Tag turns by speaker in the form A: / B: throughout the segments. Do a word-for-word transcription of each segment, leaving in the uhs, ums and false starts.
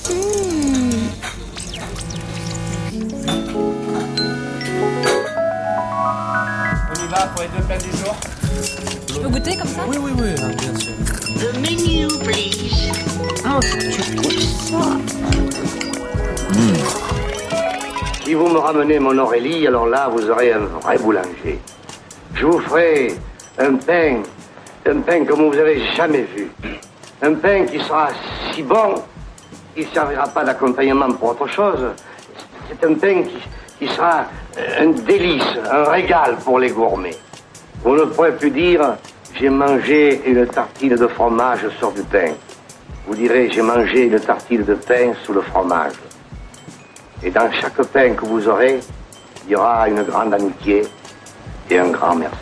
A: On y va pour les deux plats du jour.
B: Je peux goûter comme ça?
C: Oui, oui, oui, bien sûr.
D: The menu, please. Oh, tu trouves ça?
E: Mmh. Si vous me ramenez mon Aurélie, alors là, vous aurez un vrai boulanger. Je vous ferai un pain, un pain comme vous avez jamais vu. Un pain qui sera si bon, il ne servira pas d'accompagnement pour autre chose. C'est un pain qui, qui sera un délice, un régal pour les gourmets. Vous ne pourrez plus dire « j'ai mangé une tartine de fromage sur du pain ». Vous direz « j'ai mangé une tartine de pain sous le fromage ». Et dans chaque pain que vous aurez, il y aura une grande amitié et un grand merci.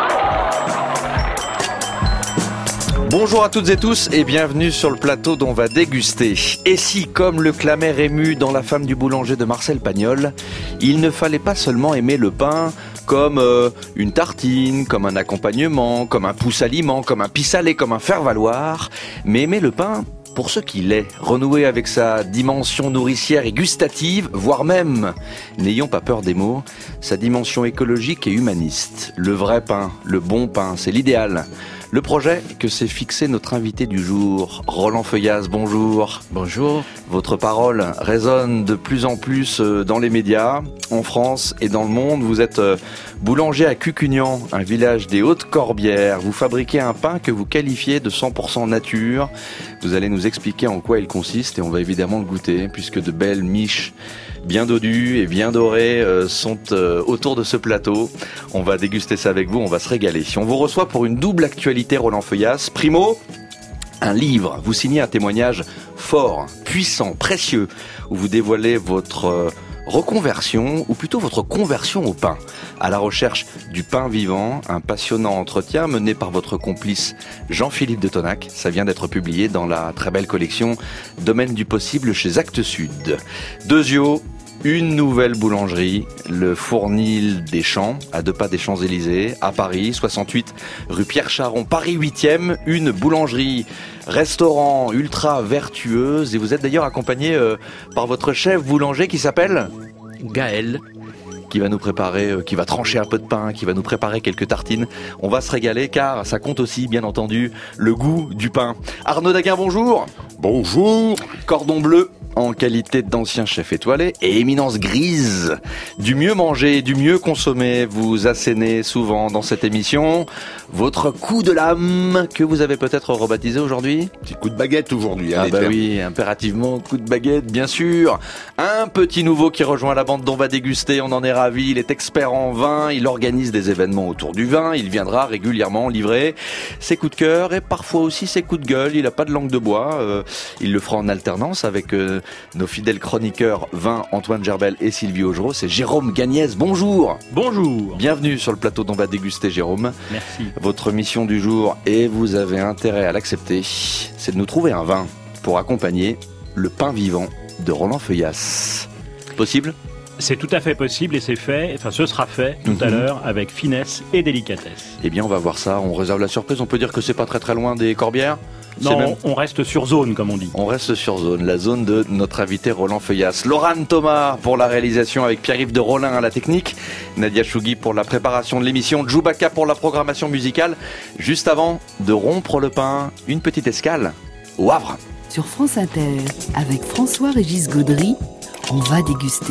F: Bonjour à toutes et tous et bienvenue sur le plateau dont on va déguster. Et si, comme le clamait Rému dans La femme du boulanger de Marcel Pagnol, il ne fallait pas seulement aimer le pain comme euh, une tartine, comme un accompagnement, comme un pousse-aliment, comme un pis-salé, comme un faire-valoir, mais aimer le pain pour ce qu'il est, renouer avec sa dimension nourricière et gustative, voire même, n'ayons pas peur des mots, sa dimension écologique et humaniste. Le vrai pain, le bon pain, c'est l'idéal. Le projet que s'est fixé notre invité du jour, Roland Feuillas, bonjour.
C: Bonjour.
F: Votre parole résonne de plus en plus dans les médias, en France et dans le monde. Vous êtes boulanger à Cucugnan, un village des Hautes-Corbières. Vous fabriquez un pain que vous qualifiez de cent pour cent nature. Vous allez nous expliquer en quoi il consiste et on va évidemment le goûter, puisque de belles miches bien dodues et bien dorées euh, sont euh, autour de ce plateau. On va déguster ça avec vous, on va se régaler. On vous reçoit pour une double actualité, Roland Feuillas. Primo, un livre. Vous signez un témoignage fort, puissant, précieux, où vous dévoilez votre euh, reconversion, ou plutôt votre conversion au pain. À la recherche du pain vivant, un passionnant entretien mené par votre complice Jean-Philippe de Tonac. Ça vient d'être publié dans la très belle collection Domaine du possible chez Actes Sud. Deuxio, une nouvelle boulangerie, le Fournil des Champs, à deux pas des Champs-Élysées, à Paris, soixante-huit rue Pierre Charon, Paris huitième, une boulangerie restaurant ultra vertueuse. Et vous êtes d'ailleurs accompagné euh, par votre chef boulanger qui s'appelle
C: Gaël,
F: qui va nous préparer, euh, qui va trancher un peu de pain, qui va nous préparer quelques tartines. On va se régaler car ça compte aussi, bien entendu, le goût du pain. Arnaud Daguin, bonjour.
G: Bonjour.
F: Cordon bleu en qualité d'ancien chef étoilé et éminence grise. Du mieux manger, du mieux consommer, vous assénez souvent dans cette émission votre coup de lame que vous avez peut-être rebaptisé aujourd'hui.
G: Petit coup de baguette aujourd'hui.
F: Ah bah oui, impérativement, coup de baguette, bien sûr. Un petit nouveau qui rejoint la bande dont on va déguster, on en est ravis. Il est expert en vin, il organise des événements autour du vin, il viendra régulièrement livrer ses coups de cœur et parfois aussi ses coups de gueule. Il n'a pas de langue de bois, euh, il le fera en alternance avec euh, nos fidèles chroniqueurs vin, Antoine Gerbel et Sylvie Augereau. C'est Jérôme Gagnès, bonjour.
C: Bonjour.
F: Bienvenue sur le plateau dont on va déguster, Jérôme.
C: Merci.
F: Votre mission du jour, et vous avez intérêt à l'accepter, c'est de nous trouver un vin pour accompagner le pain vivant de Roland Feuillas. Possible ?
H: C'est tout à fait possible et c'est fait, enfin ce sera fait tout
F: mmh.
H: à l'heure avec finesse et délicatesse.
F: Eh bien on va voir ça, on réserve la surprise, on peut dire que c'est pas très très loin des Corbières ?
H: Non,
F: même...
H: on reste sur zone comme on dit.
F: On reste sur zone, la zone de notre invité Roland Feuillas. Laurent Thomas pour la réalisation avec Pierre-Yves de Rollin à la technique, Nadia Chougui pour la préparation de l'émission, Djoubaka pour la programmation musicale. Juste avant de rompre le pain, une petite escale au Havre.
I: Sur France Inter, avec François-Régis Gaudry, on va déguster.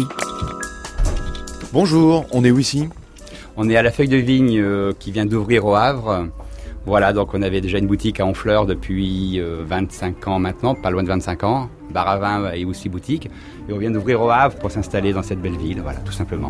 C: Bonjour, on est où ici ?
J: On est à la Feuille de Vigne euh, qui vient d'ouvrir au Havre. Voilà, donc on avait déjà une boutique à Honfleur depuis euh, vingt-cinq ans maintenant, pas loin de vingt-cinq ans, bar à vin et aussi boutique. Et on vient d'ouvrir au Havre pour s'installer dans cette belle ville, voilà, tout simplement.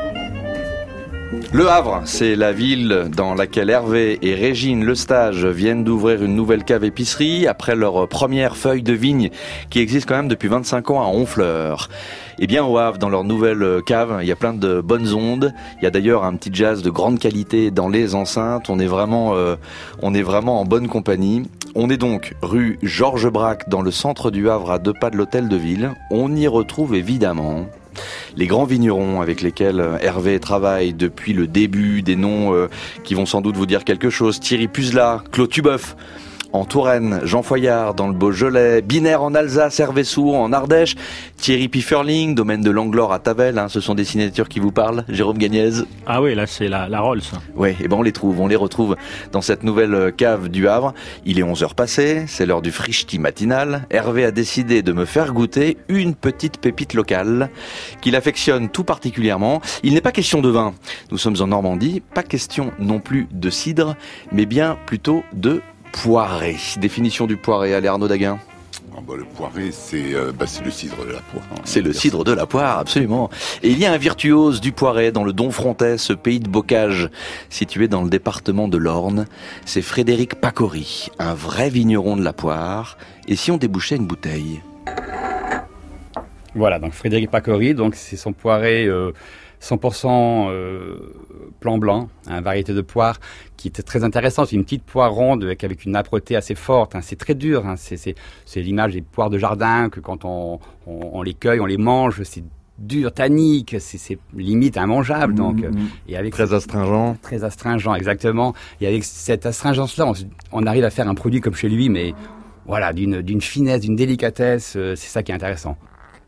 F: Le Havre, c'est la ville dans laquelle Hervé et Régine Lestage viennent d'ouvrir une nouvelle cave épicerie après leur première feuille de vigne qui existe quand même depuis vingt-cinq ans à Honfleur. Et bien au Havre, dans leur nouvelle cave, il y a plein de bonnes ondes. Il y a d'ailleurs un petit jazz de grande qualité dans les enceintes. On est vraiment, euh, on est vraiment en bonne compagnie. On est donc rue Georges Braque dans le centre du Havre à deux pas de l'hôtel de ville. On y retrouve évidemment les grands vignerons avec lesquels Hervé travaille depuis le début, des noms euh, qui vont sans doute vous dire quelque chose. Thierry Puzelat, Claude Tubeuf. en Touraine, Jean Foyard dans le Beaujolais, Binaire en Alsace, Hervé Soult en Ardèche, Thierry Pifferling, domaine de Langlore à Tavel, hein, ce sont des signatures qui vous parlent, Jérôme Gagnez.
H: Ah oui, là c'est la, la Rolls.
F: Oui, et ben on les trouve, on les retrouve dans cette nouvelle cave du Havre. Il est onze heures passées, c'est l'heure du frichti matinal. Hervé a décidé de me faire goûter une petite pépite locale qu'il affectionne tout particulièrement. Il n'est pas question de vin, nous sommes en Normandie, pas question non plus de cidre, mais bien plutôt de poiré. Définition du poiré, allez Arnaud Daguin.
G: Ah bah, le poiré, c'est euh, bah, c'est le cidre de la poire. Hein,
F: c'est le cidre de la poire, absolument. Et il y a un virtuose du poiré dans le Domfrontais, ce pays de bocage situé dans le département de l'Orne. C'est Frédéric Pacori, un vrai vigneron de la poire. Et si on débouchait une bouteille ?
J: Voilà, donc Frédéric Pacori, donc c'est son poiré euh, cent pour cent euh, plan blanc, hein, variété de poire qui était très intéressante. C'est une petite poire ronde avec, avec une âpreté assez forte. Hein, c'est très dur. Hein, c'est, c'est, c'est l'image des poires de jardin que quand on, on, on les cueille, on les mange, c'est dur, tannique, c'est, c'est limite immangeable.
F: Mmh,
J: donc,
F: mmh.
J: et avec
F: très astringent.
J: Très astringent, exactement. Et avec cette astringence-là, on, on arrive à faire un produit comme chez lui, mais voilà, d'une, d'une finesse, d'une délicatesse. Euh, c'est ça qui est intéressant.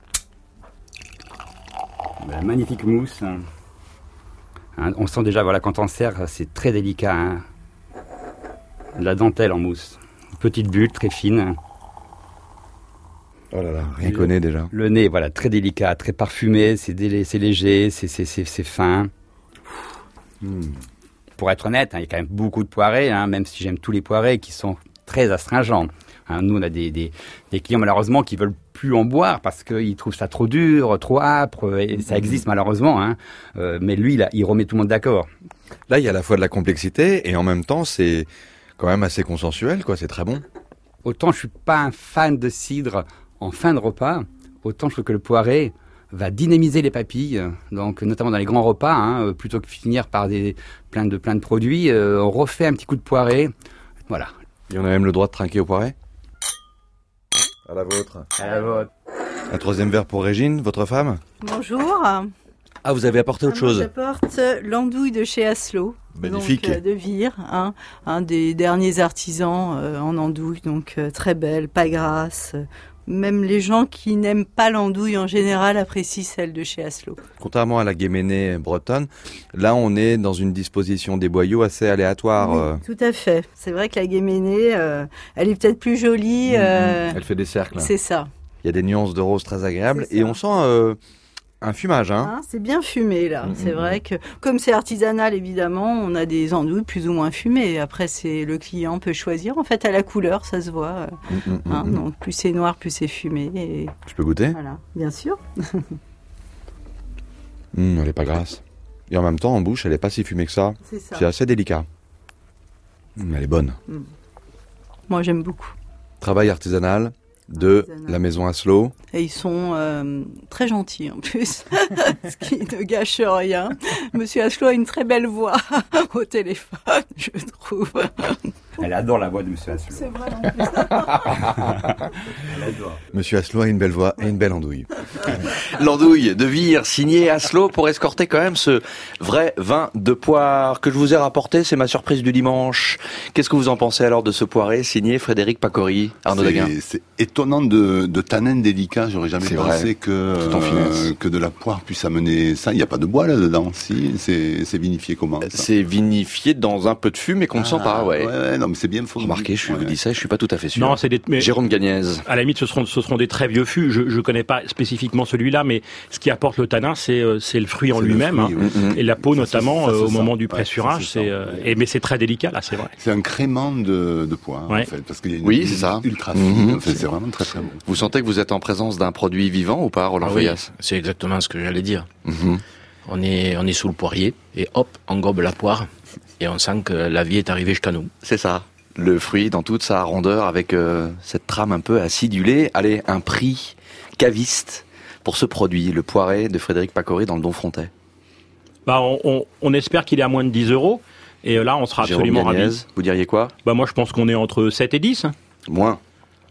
J: La magnifique mousse. Hein. Hein, on sent déjà, voilà, quand on sert, c'est très délicat. Hein. De la dentelle en mousse. Petite bulle, très fine.
F: Oh là là, rien connaît déjà.
J: Le nez, voilà, très délicat, très parfumé, c'est, délé, c'est léger, c'est, c'est, c'est, c'est fin. Mmh. Pour être honnête, hein, il y a quand même beaucoup de poirées, hein, même si j'aime tous les poirées qui sont très astringents. Hein, nous, on a des, des, des clients malheureusement qui veulent plus en boire parce qu'ils trouvent ça trop dur, trop âpre, et ça existe malheureusement. Hein. Euh, mais lui, là, il remet tout le monde d'accord.
F: Là, il y a à la fois de la complexité et en même temps, c'est quand même assez consensuel, quoi. C'est très bon.
J: Autant je suis pas un fan de cidre en fin de repas, autant je trouve que le poiré va dynamiser les papilles, donc notamment dans les grands repas, hein, plutôt que finir par des plein de plein de produits, euh, on refait un petit coup de poiré, voilà.
F: Et on a même le droit de trinquer au poiré. À la vôtre.
J: À la vôtre.
F: Un troisième verre pour Régine, votre femme.
B: Bonjour.
F: Ah, vous avez apporté autre
B: Moi,
F: chose.
B: J'apporte l'andouille de chez Aslo.
F: Magnifique.
B: Donc, euh, de Vire, hein, un des derniers artisans euh, en andouille, donc euh, très belle, pas grasse. Même les gens qui n'aiment pas l'andouille en général apprécient celle de chez Aslo.
F: Contrairement à la guéménée bretonne, là on est dans une disposition des boyaux assez aléatoire.
B: Oui,
F: euh.
B: tout à fait. C'est vrai que la guéménée, euh, elle est peut-être plus jolie. Euh,
F: Elle fait des cercles.
B: C'est ça.
F: Il y a des nuances de rose très agréables et on sent euh, un fumage. Hein.
B: Hein, c'est bien fumé là.
F: Mmh,
B: c'est
F: mmh.
B: vrai que comme c'est artisanal évidemment, on a des andouilles plus ou moins fumées. Après c'est le client peut choisir. En fait à la couleur ça se voit.
F: Mmh, mmh,
B: hein,
F: mmh.
B: Donc plus c'est noir plus c'est fumé. Et...
F: Je peux goûter ?
B: Voilà, bien sûr.
F: mmh, Elle est pas grasse. Et en même temps en bouche elle est pas si fumée que ça.
B: C'est ça.
F: C'est assez délicat. Mmh, elle est bonne.
B: Mmh. Moi j'aime beaucoup.
F: Travail artisanal de
B: Artisanal.
F: la maison Aslo.
B: Et ils sont euh, très gentils en plus, ce qui ne gâche rien. Monsieur Aslo a une très belle voix au téléphone, je trouve.
J: Elle adore la voix de Monsieur Aslo.
B: C'est vrai en plus.
J: Elle adore.
F: Monsieur Aslo a une belle voix et une belle andouille. L'andouille de Vire, signée Aslo pour escorter quand même ce vrai vin de poire que je vous ai rapporté. C'est ma surprise du dimanche. Qu'est-ce que vous en pensez alors de ce poiré signé Frédéric Pacori, Arnaud
G: c'est,
F: Daguin?
G: c'est étonnant de, de tanin délicat. J'aurais jamais
F: C'est
G: pensé
F: vrai.
G: que,
F: Tout en finesse.
G: que de la poire puisse amener ça. Il n'y a pas de bois là-dedans. Si, c'est, c'est vinifié comment ça
F: C'est vinifié dans un peu de fumée qu'on ne sent pas, ouais.
G: ouais, ouais, non, mais c'est bien fondu.
F: Remarquez, je
G: Ouais.
F: vous dis ça, je suis pas tout à fait sûr.
H: Non, c'est des. Mais
F: Jérôme Gagnez.
H: à la limite, ce seront, ce seront des très vieux fûts. Je ne connais pas spécifiquement celui-là, mais ce qui apporte le tanin, c'est, euh, c'est le fruit en
G: C'est le
H: lui-même.
G: fruit,
H: hein.
G: oui.
F: Mm-hmm.
H: Et la peau,
G: Ça,
H: notamment,
G: ça, ça,
H: euh, au
G: ça.
H: moment du
G: Ouais,
H: pressurage.
G: ça, c'est
H: c'est,
G: ça.
H: euh, et, mais c'est très délicat, là, c'est vrai.
G: C'est un crément de, de poire,
H: Ouais.
G: en fait, parce qu'il y a une
F: Oui,
G: une
F: c'est ça.
G: ultra
F: Mhm.
G: fine. En fait, c'est vraiment très très bon.
F: Vous sentez que vous êtes en présence d'un produit vivant ou pas, Roland
C: Ah oui,
F: Feuillas?
C: c'est exactement ce que j'allais dire.
F: Mhm.
C: On est, on est sous le poirier et hop, on gobe la poire et on sent que la vie est arrivée jusqu'à nous.
F: C'est ça. Le fruit dans toute sa rondeur avec euh, cette trame un peu acidulée. Allez, un prix caviste pour ce produit, le poiré de Frédéric Pacori dans le Domfrontais.
H: Bah, on, on, on espère qu'il est à moins de dix euros. Et euh, là, on sera
F: Jérôme
H: absolument
F: Gagnez,
H: ravis.
F: vous diriez quoi?
H: Bah, moi, je pense qu'on est entre sept et dix.
F: Moins.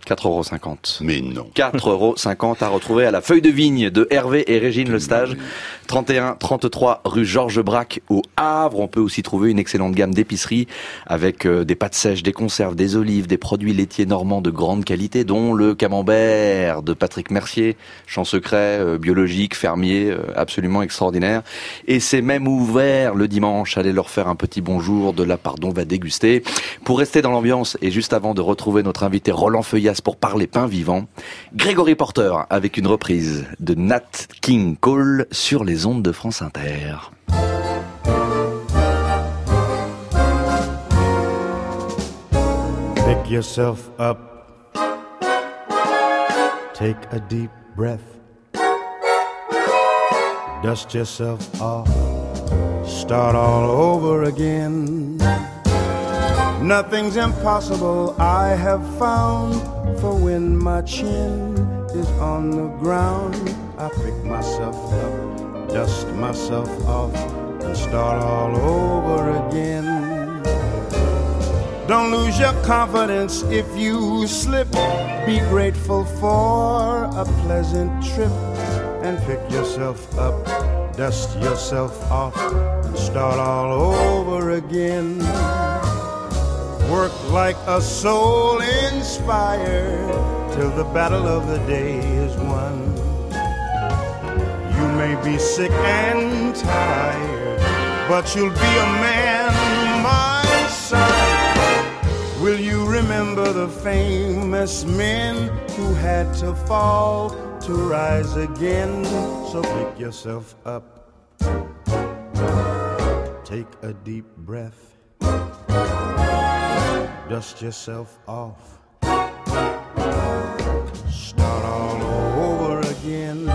F: quatre euros cinquante.
G: Mais non.
F: quatre euros cinquante à retrouver à la Feuille de Vigne de Hervé et Régine Lestage. trente et un trente-trois rue Georges Braque au Havre. On peut aussi trouver une excellente gamme d'épiceries avec euh, des pâtes sèches, des conserves, des olives, des produits laitiers normands de grande qualité, dont le camembert de Patrick Mercier, champ secret, euh, biologique, fermier, euh, absolument extraordinaire. Et c'est même ouvert le dimanche. Allez leur faire un petit bonjour de la part d'on va déguster. Pour rester dans l'ambiance et juste avant de retrouver notre invité Roland Feuillas pour parler pain vivant, Gregory Porter avec une reprise de Nat King Cole sur les ondes de France Inter.
A: Pick yourself up, take a deep breath, dust yourself off, start all over again. Nothing's impossible, I have found, for when my chin is on the ground, I pick myself up, dust myself off, and start all over again. Don't lose your confidence if you slip, be grateful for a pleasant trip, and pick yourself up, dust yourself off, and start all over again. Work like a soul inspired till the battle of the day is won. You may be sick and tired, but you'll be a man, my son. Will you remember the famous men who had to fall to rise again? So pick yourself up, take a deep breath, dust yourself off, start all over again.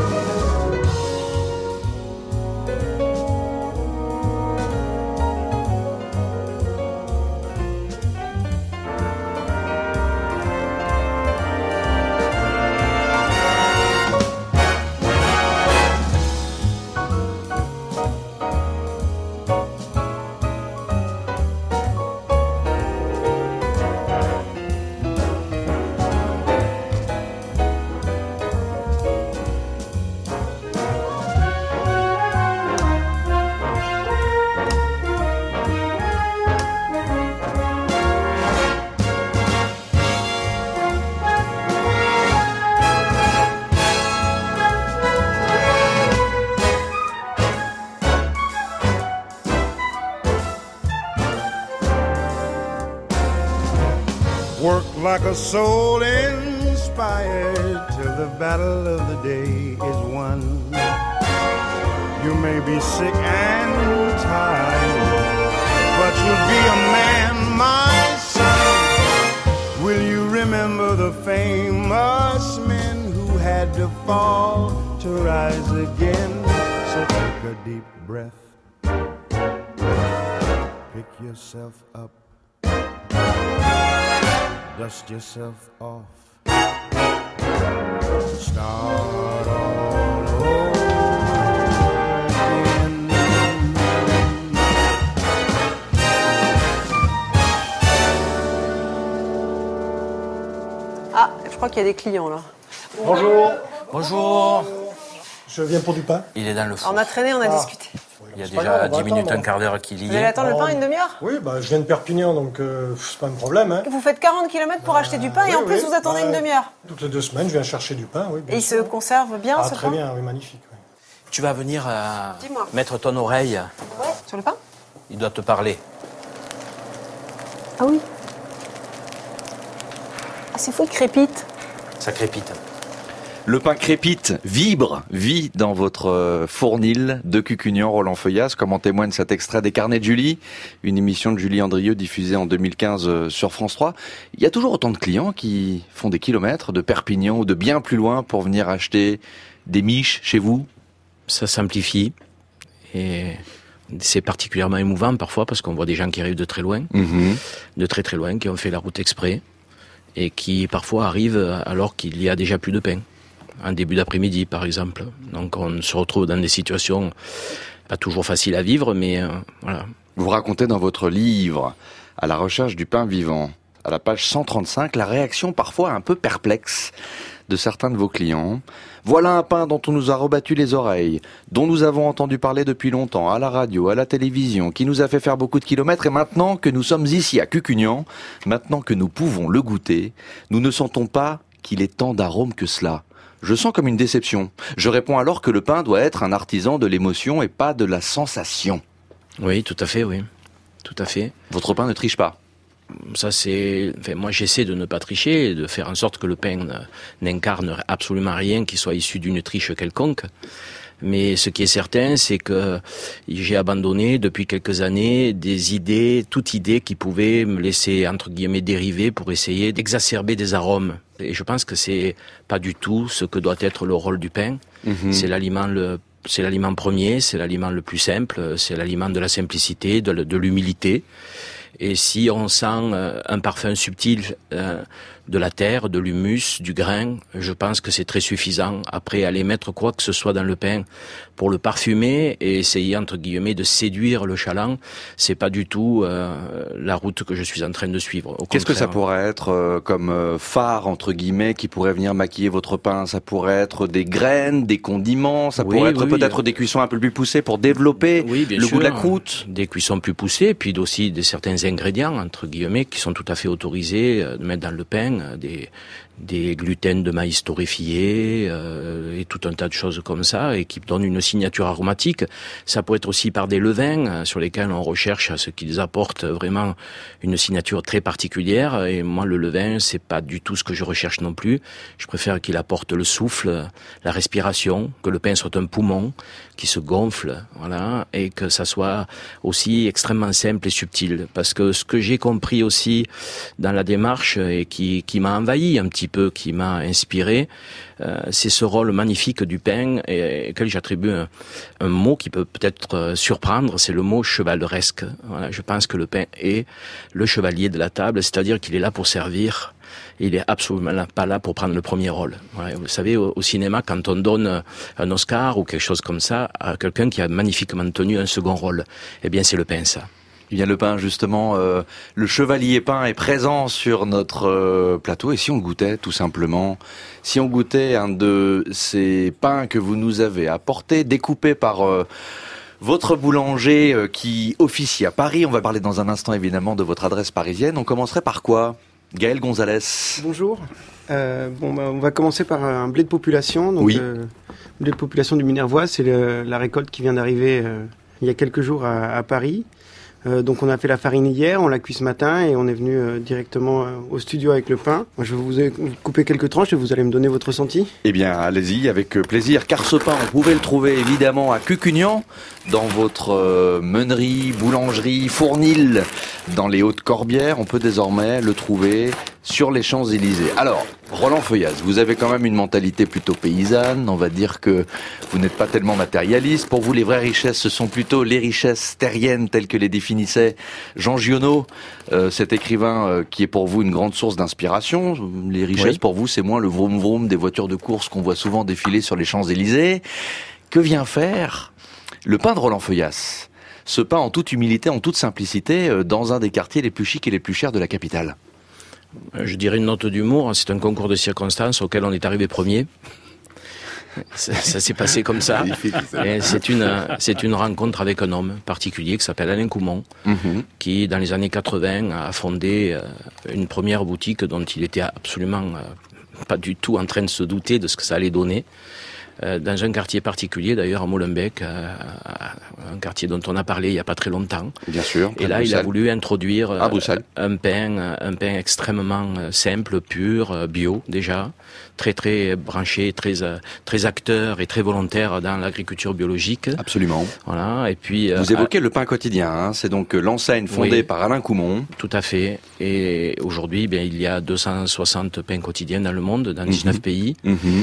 A: Work like a soul inspired till the battle of the day is won. You may be sick and tired, but you'll be a man, my son. Will you remember the famous men who had to fall to rise again? So take a deep breath, pick yourself up, dust yourself off, start all over again.
K: Ah, je crois qu'il y a des clients là.
L: Bonjour.
C: Bonjour.
L: Je viens pour du pain.
C: Il est dans le four.
K: On a traîné, on a
L: Ah.
K: discuté.
C: Il y a
L: C'est pas
C: déjà
L: grave, on va
C: dix minutes,
L: attendre.
C: un quart d'heure qu'il y
K: Vous allez
C: est.
K: attendre le pain une demi-heure?
L: Oui, bah, je viens de Perpignan, donc euh, c'est pas un problème. Hein.
K: Vous faites quarante kilomètres pour acheter du pain et
L: Oui,
K: en plus
L: oui.
K: vous attendez
L: Bah,
K: une demi-heure.
L: Toutes les deux semaines, je viens chercher du pain. Oui, bien
K: Et il
L: sûr.
K: se conserve bien
L: Ah,
K: ce
L: très
K: pain?
L: bien, oui, magnifique. Oui.
C: Tu vas venir euh,
K: Dis-moi.
C: mettre ton oreille.
K: Ouais. Sur le pain?
C: Il doit te parler.
K: Ah oui. Ah c'est fou, il crépite.
C: Ça crépite.
F: Le pain crépite, vibre, vit dans votre euh, fournil de Cucugnan, Roland Feuillas, comme en témoigne cet extrait des Carnets de Julie, une émission de Julie Andrieux diffusée en deux mille quinze euh, sur France trois. Il y a toujours autant de clients qui font des kilomètres de Perpignan ou de bien plus loin pour venir acheter des miches chez vous?
C: Ça simplifie. Et c'est particulièrement émouvant parfois parce qu'on voit des gens qui arrivent de très loin,
F: Mmh.
C: de très très loin, qui ont fait la route exprès et qui parfois arrivent alors qu'il y a déjà plus de pain. En début d'après-midi, par exemple. Donc, on se retrouve dans des situations pas toujours faciles à vivre, mais euh, voilà.
F: Vous racontez dans votre livre, à la recherche du pain vivant, à la page cent trente-cinq, la réaction parfois un peu perplexe de certains de vos clients. Voilà un pain dont on nous a rebattu les oreilles, dont nous avons entendu parler depuis longtemps, à la radio, à la télévision, qui nous a fait faire beaucoup de kilomètres, et maintenant que nous sommes ici à Cucugnan, maintenant que nous pouvons le goûter, nous ne sentons pas qu'il est tant d'arômes que cela. Je sens comme une déception. Je réponds alors que le pain doit être un artisan de l'émotion et pas de la sensation.
C: Oui, tout à fait, oui. Tout à fait.
F: Votre pain ne triche pas?
C: Ça, c'est, enfin, moi, j'essaie de ne pas tricher, de faire en sorte que le pain n'incarne absolument rien qui soit issu d'une triche quelconque. Mais ce qui est certain, c'est que j'ai abandonné depuis quelques années des idées, toute idée qui pouvait me laisser, entre guillemets, dériver pour essayer d'exacerber des arômes. Et je pense que c'est pas du tout ce que doit être le rôle du pain. Mmh. C'est l'aliment le C'est l'aliment premier, c'est l'aliment le plus simple, c'est l'aliment de la simplicité, de, de l'humilité. Et si on sent euh, un parfum subtil euh, de la terre, de l'humus, du grain, je pense que c'est très suffisant. Après, aller mettre quoi que ce soit dans le pain pour le parfumer et essayer, entre guillemets, de séduire le chaland, c'est pas du tout euh, la route que je suis en train de suivre. Au
F: Qu'est-ce que ça
C: contraire.
F: pourrait être euh, comme euh, phare, entre guillemets, qui pourrait venir maquiller votre pain? Ça pourrait être des graines, des condiments, ça
C: Oui,
F: pourrait être
C: oui,
F: peut-être
C: oui.
F: des cuissons un peu plus poussées pour développer
C: Oui, bien
F: le
C: sûr,
F: goût de la croûte.
C: Des cuissons plus poussées, puis aussi des certains ingrédients, entre guillemets, qui sont tout à fait autorisés euh, de mettre dans le pain, euh, des, des gluten de maïs torréfié euh, et tout un tas de choses comme ça, et qui donnent une signature aromatique. Ça peut être aussi par des levains euh, sur lesquels on recherche ce qu'ils apportent vraiment une signature très particulière. Et moi, le levain, c'est pas du tout ce que je recherche non plus. Je préfère qu'il apporte le souffle, la respiration, que le pain soit un poumon qui se gonfle, voilà, et que ça soit aussi extrêmement simple et subtil. Parce que ce que j'ai compris aussi dans la démarche et qui, qui m'a envahi un petit peu, qui m'a inspiré, euh, c'est ce rôle magnifique du pain et, et auquel j'attribue un, un mot qui peut peut-être surprendre, c'est le mot chevaleresque. Voilà, je pense que le pain est le chevalier de la table, c'est-à-dire qu'il est là pour servir. Il est absolument pas là pour prendre le premier rôle. Ouais, vous savez, au, au cinéma, quand on donne un Oscar ou quelque chose comme ça à quelqu'un qui a magnifiquement tenu un second rôle, eh bien, c'est le pain, ça.
F: Eh bien, le pain, justement, euh, le chevalier pain est présent sur notre euh, plateau. Et si on goûtait, tout simplement, si on goûtait un de ces pains que vous nous avez apportés, découpés par euh, votre boulanger euh, qui officie à Paris. On va parler dans un instant, évidemment, de votre adresse parisienne. On commencerait par quoi ? Gaël Gonzalez.
M: Bonjour. Euh, bon, bah, on va commencer par un blé de population. Donc,
F: oui.
M: euh, blé de population du Minervois, c'est le, la récolte qui vient d'arriver euh, il y a quelques jours à, à Paris. Euh, donc on a fait la farine hier, on l'a cuit ce matin et on est venu euh, directement euh, au studio avec le pain. Moi, je vais vous, ai, vous couper quelques tranches et vous allez me donner votre ressenti.
F: Eh bien, allez-y, avec plaisir. Car ce pain, on pouvait le trouver évidemment à Cucugnan, dans votre euh, meunerie, boulangerie, fournil, dans les Hautes-Corbières. On peut désormais le trouver sur les Champs-Élysées. Alors, Roland Feuillaz, vous avez quand même une mentalité plutôt paysanne. On va dire que vous n'êtes pas tellement matérialiste. Pour vous, les vraies richesses, ce sont plutôt les richesses terriennes telles que les définissait Jean Giono, euh, cet écrivain euh, qui est pour vous une grande source d'inspiration. Les richesses, oui. Pour vous, c'est moins le vroom vroom des voitures de course qu'on voit souvent défiler sur les Champs-Élysées. Que vient faire le pain de Roland Feuillaz ? Ce pain en toute humilité, en toute simplicité, euh, dans un des quartiers les plus chics et les plus chers de la capitale.
C: Je dirais une note d'humour, c'est un concours de circonstances auquel on est arrivé premier. Ça, ça s'est passé comme ça. Et c'est une, c'est une rencontre avec un homme particulier qui s'appelle Alain Coumont, mm-hmm. qui dans les années quatre-vingts a fondé une première boutique dont il était absolument pas du tout en train de se douter de ce que ça allait donner. Dans un quartier particulier, d'ailleurs, à Molenbeek, un quartier dont on a parlé il n'y a pas très longtemps.
F: Bien sûr.
C: Et là,
F: Bruxelles.
C: il a voulu introduire
F: à Bruxelles.
C: un pain, un pain extrêmement simple, pur, bio déjà, très très branché, très très acteur et très volontaire dans l'agriculture biologique.
F: Absolument.
C: Voilà. Et puis
F: vous évoquez euh, le pain quotidien. Hein, c'est donc l'enseigne fondée oui, par Alain Coumont.
C: Tout à fait. Et aujourd'hui, bien, il y a deux cent soixante pains quotidiens dans le monde, dans dix-neuf
F: mmh.
C: pays.
F: Mmh.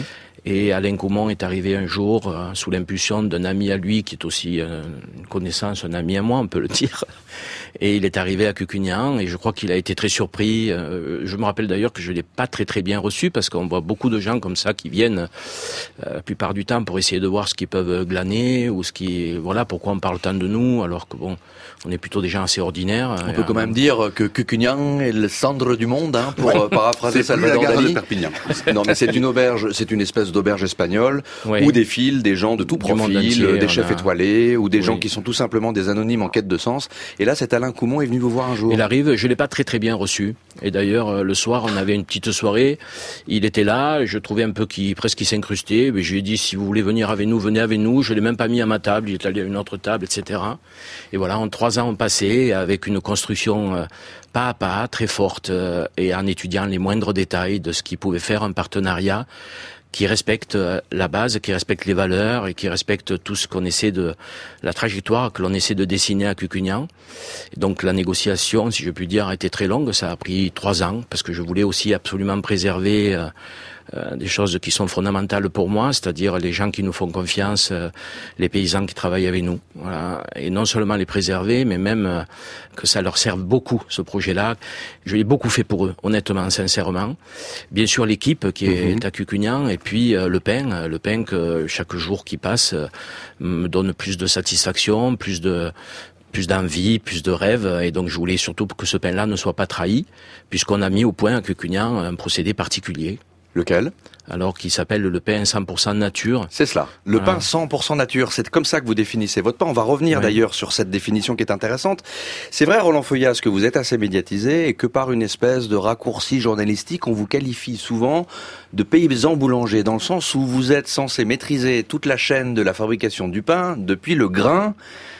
C: Et Alain Coumont est arrivé un jour euh, sous l'impulsion d'un ami à lui qui est aussi euh, une connaissance, un ami à moi, on peut le dire. Et il est arrivé à Cucugnan et je crois qu'il a été très surpris. Euh, je me rappelle d'ailleurs que je l'ai pas très très bien reçu parce qu'on voit beaucoup de gens comme ça qui viennent euh, la plupart du temps pour essayer de voir ce qu'ils peuvent glaner ou ce qui, voilà, pourquoi on parle tant de nous alors que bon, on est plutôt des gens assez ordinaires.
F: On peut quand même dire que Cucugnan est le centre du monde, hein, pour
G: ouais.
F: euh, paraphraser Salvador Dali. Non, mais c'est une auberge, c'est une espèce d'auberge espagnole
C: oui.
F: où défilent des gens de tout
C: Du monde
F: profil,
C: entier,
F: des chefs
C: a...
F: étoilés ou des
C: oui.
F: gens qui sont tout simplement des anonymes en quête de sens. Et là, cet Alain Coumont est venu vous voir un jour.
C: Il arrive, je l'ai pas très très bien reçu. Et d'ailleurs, le soir, on avait une petite soirée. Il était là, je trouvais un peu qu'il presque qu'il s'incrustait. Mais je lui ai dit, si vous voulez venir avec nous, venez avec nous. Je l'ai même pas mis à ma table. Il est allé à une autre table, et cetera. Et voilà, en trois ans, on passait avec une construction euh, pas à pas, très forte, euh, et en étudiant les moindres détails de ce qui pouvait faire un partenariat qui respecte la base, qui respecte les valeurs et qui respecte tout ce qu'on essaie de, la trajectoire que l'on essaie de dessiner à Cucugnan. Et donc la négociation, si je puis dire, a été très longue. Ça a pris trois ans parce que je voulais aussi absolument préserver euh, euh, des choses qui sont fondamentales pour moi, c'est-à-dire les gens qui nous font confiance, euh, les paysans qui travaillent avec nous. Voilà. Et non seulement les préserver, mais même euh, que ça leur serve beaucoup, ce projet-là. Je l'ai beaucoup fait pour eux, honnêtement, sincèrement. Bien sûr, l'équipe qui est mmh. à Cucugnan, et puis euh, le pain, le pain que chaque jour qui passe euh, me donne plus de satisfaction, plus de plus d'envie, plus de rêve, et donc je voulais surtout que ce pain-là ne soit pas trahi, puisqu'on a mis au point à Cucugnan un procédé particulier.
F: Lequel ?
C: Alors qui s'appelle le pain cent pour cent nature.
F: C'est cela, le
C: voilà.
F: pain cent pour cent nature, c'est comme ça que vous définissez votre pain. On va revenir oui. d'ailleurs sur cette définition qui est intéressante. C'est vrai, Roland Feuillas, que vous êtes assez médiatisé et que par une espèce de raccourci journalistique, on vous qualifie souvent de paysan boulanger, dans le sens où vous êtes censé maîtriser toute la chaîne de la fabrication du pain, depuis le grain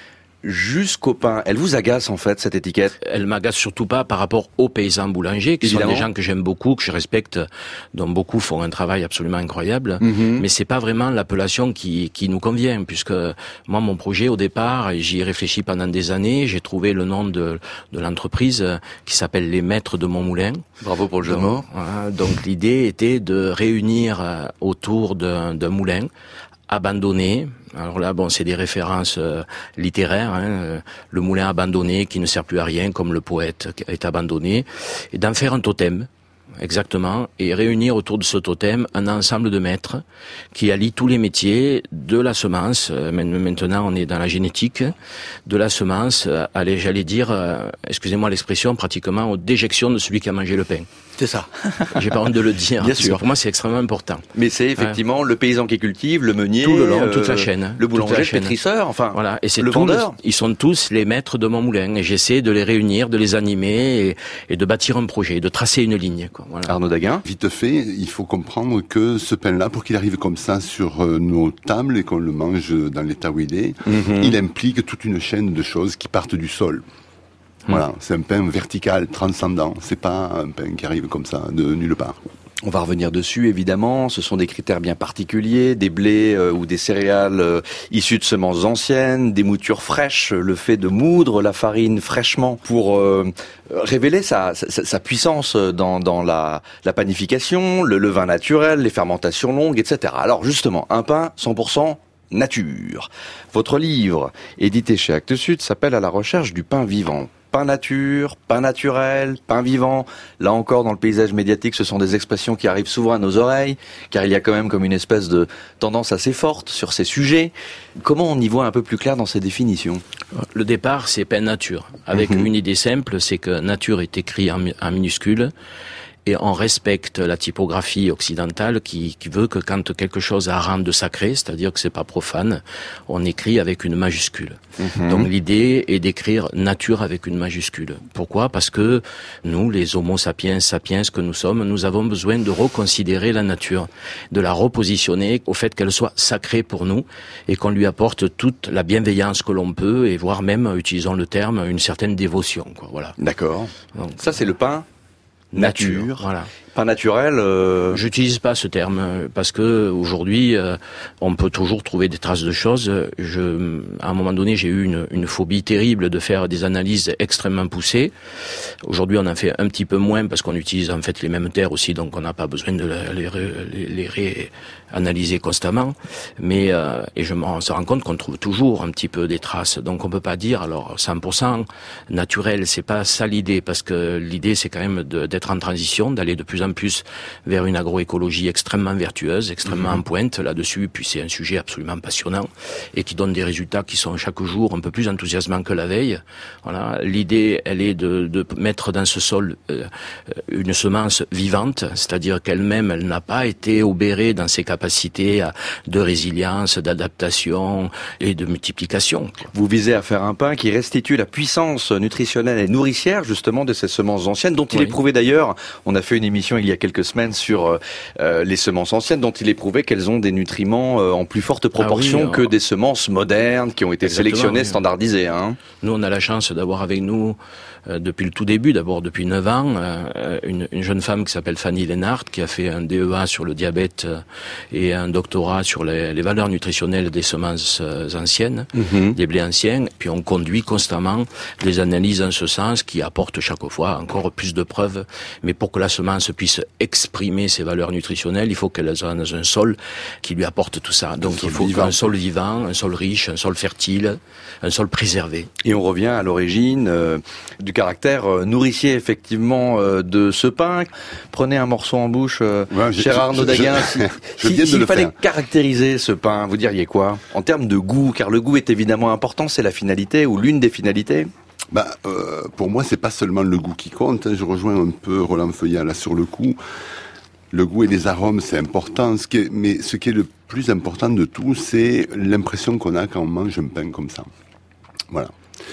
F: jusqu'au pain. Elle vous agace en fait, cette étiquette?
C: Elle m'agace surtout pas par rapport aux paysans boulangers, qui Évidemment. sont des gens que j'aime beaucoup, que je respecte, dont beaucoup font un travail absolument incroyable. Mm-hmm. Mais c'est pas vraiment l'appellation qui, qui nous convient, puisque moi, mon projet au départ, et j'y ai réfléchi pendant des années, j'ai trouvé le nom de, de l'entreprise qui s'appelle Les Maîtres de Montmoulin.
F: Bravo pour le jeu de mots.
C: Voilà, donc l'idée était de réunir autour d'un, d'un moulin abandonné. Alors là, bon, c'est des références euh, littéraires. Hein, euh, le moulin abandonné qui ne sert plus à rien, comme le poète est abandonné, et d'en faire un totem. Exactement, et réunir autour de ce totem un ensemble de maîtres qui allient tous les métiers de la semence. Maintenant, on est dans la génétique de la semence. Allez, j'allais dire, excusez-moi l'expression, pratiquement aux déjections de celui qui a mangé le pain.
F: C'est ça.
C: J'ai pas honte de le dire.
F: Bien sûr.
C: Pour moi, c'est extrêmement important.
F: Mais c'est effectivement ouais. le paysan qui cultive, le meunier,
C: tout le long,
F: euh,
C: toute la chaîne,
F: le boulanger, le pétrisseur, enfin,
C: voilà. Et c'est
F: le vendeur.
C: Le, ils sont tous les maîtres de mon moulin, et j'essaie de les réunir, de les animer et, et de bâtir un projet, de tracer une ligne. Quoi. Voilà.
F: Arnaud Daguin.
G: Vite fait, il faut comprendre que ce pain-là, pour qu'il arrive comme ça sur nos tables et qu'on le mange dans l'état où il est, mm-hmm. il implique toute une chaîne de choses qui partent du sol. Voilà, mmh. c'est un pain vertical, transcendant. C'est pas un pain qui arrive comme ça, de nulle part.
F: On va revenir dessus, évidemment. Ce sont des critères bien particuliers, des blés euh, ou des céréales euh, issues de semences anciennes, des moutures fraîches, le fait de moudre la farine fraîchement pour euh, révéler sa, sa, sa puissance dans, dans la, la panification, le levain naturel, les fermentations longues, et cetera. Alors justement, un pain cent pour cent nature. Votre livre, édité chez Actes Sud, s'appelle « À la recherche du pain vivant ». Pain nature, pain naturel, pain vivant. Là encore, dans le paysage médiatique, ce sont des expressions qui arrivent souvent à nos oreilles, car il y a quand même comme une espèce de tendance assez forte sur ces sujets. Comment on y voit un peu plus clair dans ces définitions?
C: Le départ, c'est pain nature, avec mmh. une idée simple, c'est que nature est écrit en, en minuscule, et on respecte la typographie occidentale qui, qui veut que quand quelque chose a rang de sacré, c'est-à-dire que c'est pas profane, on écrit avec une majuscule. Mmh. Donc l'idée est d'écrire nature avec une majuscule. Pourquoi? Parce que nous, les homo sapiens sapiens que nous sommes, nous avons besoin de reconsidérer la nature, de la repositionner au fait qu'elle soit sacrée pour nous et qu'on lui apporte toute la bienveillance que l'on peut et voire même, utilisons le terme, une certaine dévotion. Quoi. Voilà.
F: D'accord. Donc, ça c'est le pain Nature.
C: Nature. Voilà.
F: Pain naturel euh...
C: J'utilise pas ce terme parce que aujourd'hui euh, on peut toujours trouver des traces de choses. Je, à un moment donné, j'ai eu une, une phobie terrible de faire des analyses extrêmement poussées. Aujourd'hui, on en fait un petit peu moins parce qu'on utilise en fait les mêmes terres aussi, donc on n'a pas besoin de les, les, les réanalyser constamment. Mais euh, et je on se rend compte qu'on trouve toujours un petit peu des traces. Donc on peut pas dire alors cent pour cent naturel. C'est pas ça l'idée, parce que l'idée c'est quand même de, d'être en transition, d'aller de plus en plus vers une agroécologie extrêmement vertueuse, extrêmement mmh. en pointe là-dessus. Puis c'est un sujet absolument passionnant et qui donne des résultats qui sont chaque jour un peu plus enthousiasmants que la veille. Voilà, l'idée elle est de, de mettre dans ce sol euh, une semence vivante, c'est-à-dire qu'elle-même elle n'a pas été obérée dans ses capacités de résilience, d'adaptation et de multiplication.
F: Vous visez à faire un pain qui restitue la puissance nutritionnelle et nourricière justement de ces semences anciennes, dont il oui. est prouvé d'ailleurs, on a fait une émission il y a quelques semaines sur euh, les semences anciennes, dont il est prouvé qu'elles ont des nutriments euh, en plus forte proportion ah oui, que euh... des semences modernes qui ont été Exactement, sélectionnées, oui. standardisées. Hein.
C: Nous, on a la chance d'avoir avec nous euh, depuis le tout début, d'abord depuis neuf ans, euh, une, une jeune femme qui s'appelle Fanny Lénart, qui a fait un D E A sur le diabète euh, et un doctorat sur les, les valeurs nutritionnelles des semences euh, anciennes, mm-hmm. des blés anciens. Puis on conduit constamment des analyses en ce sens qui apportent chaque fois encore plus de preuves. Mais pour que la semence puisse exprimer ses valeurs nutritionnelles, il faut qu'elle soit dans un sol qui lui apporte tout ça. Donc il faut un sol vivant, un sol riche, un sol fertile, un sol préservé.
F: Et on revient à l'origine euh, du caractère euh, nourricier effectivement euh, de ce pain. Prenez un morceau en bouche, euh, ouais, cher Arnaud Daguin. Si, je si, s'il fallait faire. caractériser ce pain, vous diriez quoi en termes de goût? Car le goût est évidemment important, c'est la finalité ou l'une des finalités.
G: Bah, euh, pour moi, c'est pas seulement le goût qui compte. Hein. Je rejoins un peu Roland Feuillat là sur le coup. Le goût et les arômes, c'est important. Ce qui est, mais ce qui est le plus important de tout, c'est l'impression qu'on a quand on mange un pain comme ça. Voilà.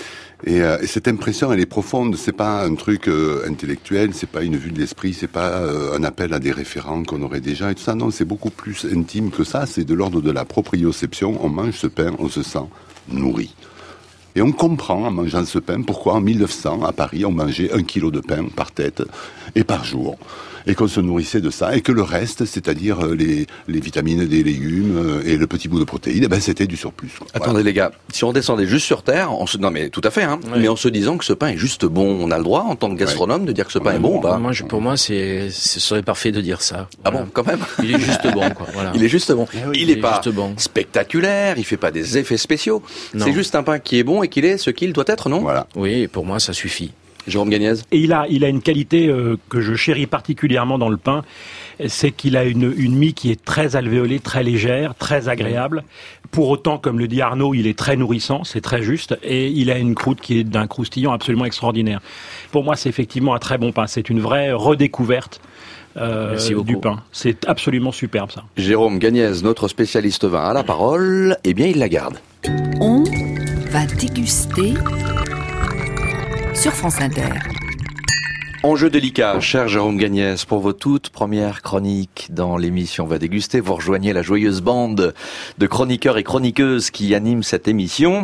G: Et, euh, et cette impression, elle est profonde. C'est pas un truc euh, intellectuel, c'est pas une vue de l'esprit, c'est pas euh, un appel à des référents qu'on aurait déjà et tout ça. Non, c'est beaucoup plus intime que ça. C'est de l'ordre de la proprioception. On mange ce pain, on se sent nourri. Et on comprend, en mangeant ce pain, pourquoi en mille neuf cents, à Paris, on mangeait un kilo de pain par tête et par jour. Et qu'on se nourrissait de ça, et que le reste, c'est-à-dire les, les vitamines des légumes et le petit bout de protéines, eh ben c'était du surplus.
F: Attendez voilà. les gars, si on descendait juste sur Terre, on se... non mais tout à fait, hein, oui. mais en se disant que ce pain est juste bon, on a le droit en tant que gastronome ouais. de dire que ce pain ouais, est bon ou pas?
C: Moi, je, Pour moi, c'est, ce serait parfait de dire ça.
F: Ah voilà. bon, quand même.
C: Il est juste bon, quoi. Voilà.
F: Il est juste bon.
C: Eh oui,
F: il, il est, est pas bon. spectaculaire, il fait pas des effets spéciaux. Non. C'est juste un pain qui est bon et qu'il est ce qu'il doit être, non?
G: Voilà.
C: Oui, pour moi, ça suffit.
F: Jérôme Gagnez.
H: Et il a, il a une qualité euh, que je chéris particulièrement dans le pain, c'est qu'il a une, une mie qui est très alvéolée, très légère, très agréable. Pour autant, comme le dit Arnaud, il est très nourrissant, c'est très juste, et il a une croûte qui est d'un croustillant absolument extraordinaire. Pour moi, c'est effectivement un très bon pain. C'est une vraie redécouverte euh, du pain. C'est absolument superbe, ça.
F: Jérôme Gagnez, notre spécialiste vin, a la parole. Eh bien, il la garde.
I: On va déguster sur France Inter.
F: Enjeu délicat, cher Jérôme Gagnez, pour vos toutes premières chroniques dans l'émission On va déguster, vous rejoignez la joyeuse bande de chroniqueurs et chroniqueuses qui animent cette émission.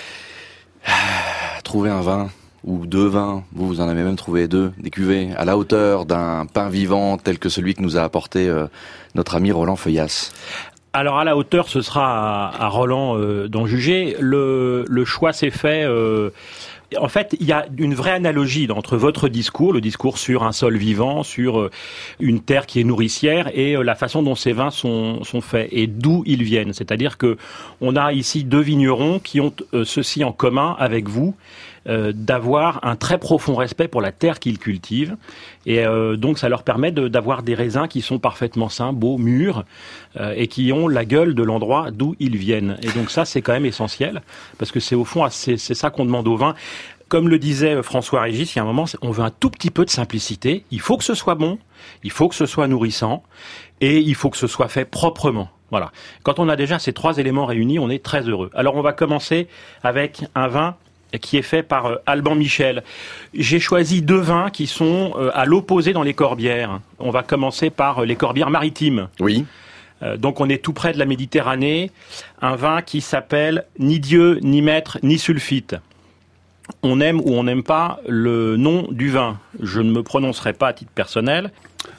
F: Trouver un vin ou deux vins, vous, vous en avez même trouvé deux, des cuvées, à la hauteur d'un pain vivant tel que celui que nous a apporté euh, notre ami Roland Feuillas.
H: Alors à la hauteur, ce sera à, à Roland euh, d'en juger. Le, le choix s'est fait... Euh, En fait, il y a une vraie analogie entre votre discours, le discours sur un sol vivant, sur une terre qui est nourricière, et la façon dont ces vins sont, sont faits et d'où ils viennent. C'est-à-dire que on a ici deux vignerons qui ont euh, ceci en commun avec vous, euh, d'avoir un très profond respect pour la terre qu'ils cultivent, et euh, donc ça leur permet de, d'avoir des raisins qui sont parfaitement sains, beaux, mûrs, euh, et qui ont la gueule de l'endroit d'où ils viennent. Et donc ça, c'est quand même essentiel, parce que c'est au fond, c'est, c'est ça qu'on demande au vin. Comme le disait François Régis, il y a un moment, on veut un tout petit peu de simplicité. Il faut que ce soit bon, il faut que ce soit nourrissant, et il faut que ce soit fait proprement. Voilà. Quand on a déjà ces trois éléments réunis, on est très heureux. Alors on va commencer avec un vin qui est fait par Alban Michel. J'ai choisi deux vins qui sont à l'opposé dans les Corbières. On va commencer par les Corbières maritimes.
F: Oui.
H: Donc on est tout près de la Méditerranée. Un vin qui s'appelle Ni Dieu, ni Maître, ni Sulfite. On aime ou on n'aime pas le nom du vin. Je ne me prononcerai pas à titre personnel.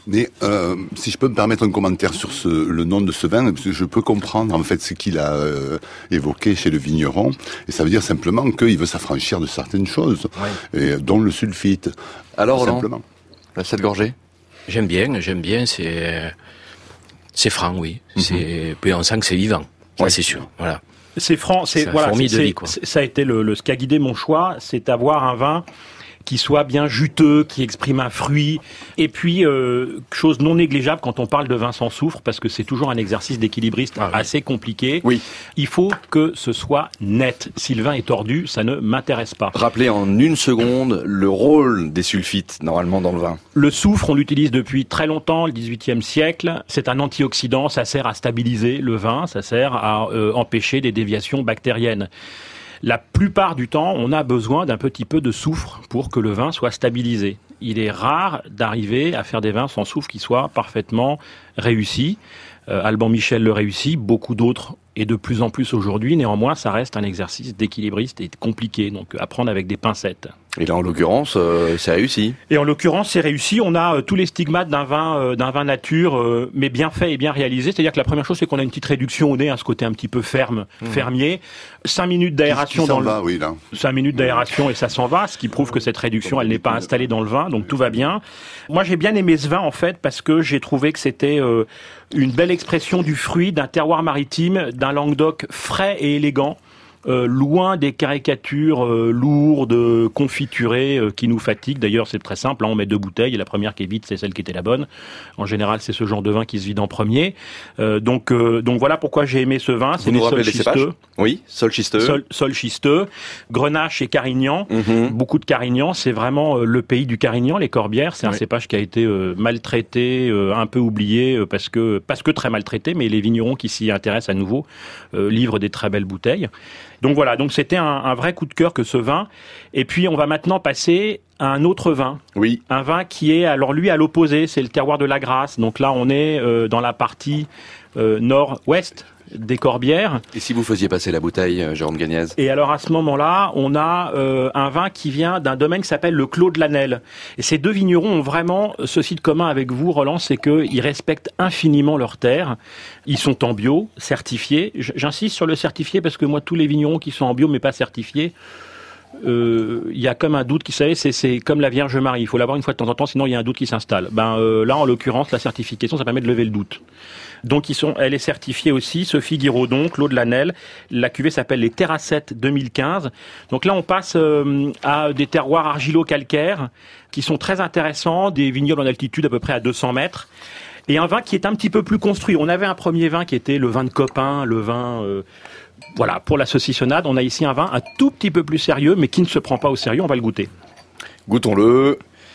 G: Mais euh, si je peux me permettre un commentaire sur ce, le nom de ce vin, parce que je peux comprendre en fait ce qu'il a euh, évoqué chez le vigneron, et ça veut dire simplement qu'il veut s'affranchir de certaines choses, ouais. et, dont le sulfite.
F: Alors,
G: tout
F: Roland,
G: simplement.
F: cette gorgée.
C: J'aime bien, j'aime bien, c'est c'est franc, oui. Mm-hmm. C'est, puis on sent que c'est vivant, ça, ouais. c'est sûr. Voilà.
H: C'est franc, c'est, c'est voilà, c'est,
C: de vie, quoi.
H: C'est, ça a été le, le ce qui a guidé mon choix, c'est d'avoir un vin qui soit bien juteux, qui exprime un fruit, et puis euh, chose non négligeable quand on parle de vin sans soufre, parce que c'est toujours un exercice d'équilibriste ah, oui. assez compliqué.
F: Oui.
H: Il faut que ce soit net. Si le vin est tordu, ça ne m'intéresse pas.
F: Rappelez en une seconde le rôle des sulfites normalement dans le vin.
H: Le soufre, on l'utilise depuis très longtemps, le dix-huitième siècle. C'est un antioxydant, ça sert à stabiliser le vin, ça sert à euh, empêcher des déviations bactériennes. La plupart du temps, on a besoin d'un petit peu de soufre pour que le vin soit stabilisé. Il est rare d'arriver à faire des vins sans soufre qui soient parfaitement réussis. Euh, Alban Michel le réussit, beaucoup d'autres et de plus en plus aujourd'hui. Néanmoins, ça reste un exercice d'équilibriste et compliqué, donc à prendre avec des pincettes.
F: Et là, en l'occurrence, euh, c'est réussi.
H: Et en l'occurrence, c'est réussi. On a euh, tous les stigmates d'un vin, euh, d'un vin nature, euh, mais bien fait et bien réalisé. C'est-à-dire que la première chose, c'est qu'on a une petite réduction au nez, à ce côté un petit peu ferme, mmh. fermier. Cinq minutes d'aération dans le
G: va, oui, là.
H: Cinq minutes d'aération et ça s'en va, ce qui prouve que cette réduction, elle n'est pas installée dans le vin, donc tout va bien. Moi, j'ai bien aimé ce vin en fait parce que j'ai trouvé que c'était euh, une belle expression du fruit, d'un terroir maritime, d'un Languedoc frais et élégant. Euh, loin des caricatures euh, lourdes, confiturées, euh, qui nous fatiguent. D'ailleurs, c'est très simple, hein, on met deux bouteilles, et la première qui est vide, c'est celle qui était la bonne. En général, c'est ce genre de vin qui se vide en premier. Euh, donc, euh, donc voilà pourquoi j'ai aimé ce vin.
F: C'est des sols schisteux. Oui, sol schisteux.
H: Sol, sol schisteux, Grenache et Carignan. Mm-hmm. Beaucoup de Carignan. C'est vraiment euh, le pays du Carignan, les Corbières. C'est oui. un cépage qui a été euh, maltraité, euh, un peu oublié, euh, parce que parce que très maltraité, mais les vignerons qui s'y intéressent à nouveau euh, livrent des très belles bouteilles. Donc voilà, donc c'était un, un vrai coup de cœur que ce vin. Et puis on va maintenant passer à un autre vin.
F: Oui.
H: Un vin qui est, alors lui, à l'opposé, c'est le terroir de la Grasse. Donc là, on est euh, dans la partie euh, nord-ouest des Corbières.
F: Et si vous faisiez passer la bouteille, euh, Jérôme Gagnez?
H: Et alors à ce moment-là, on a euh, un vin qui vient d'un domaine qui s'appelle le Clos de l'Anel. Et ces deux vignerons ont vraiment ceci de commun avec vous, Roland, c'est qu'ils respectent infiniment leur terre. Ils sont en bio, certifiés. J'insiste sur le certifié parce que moi, tous les vignerons qui sont en bio mais pas certifiés, il euh, y a comme un doute qui, vous savez, c'est, c'est comme la Vierge Marie. Il faut l'avoir une fois de temps en temps, sinon il y a un doute qui s'installe. Ben euh, là, en l'occurrence, la certification, ça permet de lever le doute. Donc ils sont, elle est certifiée aussi, Sophie Guiraudon, Clos de l'Anel. La cuvée s'appelle les Terrassettes deux mille quinze. Donc là, on passe euh, à des terroirs argilo-calcaires qui sont très intéressants, des vignobles en altitude à peu près à deux cents mètres. Et un vin qui est un petit peu plus construit. On avait un premier vin qui était le vin de copain, le vin... Euh, voilà, pour la saucissonnade, on a ici un vin un tout petit peu plus sérieux, mais qui ne se prend pas au sérieux, on va le goûter.
F: Goûtons-le.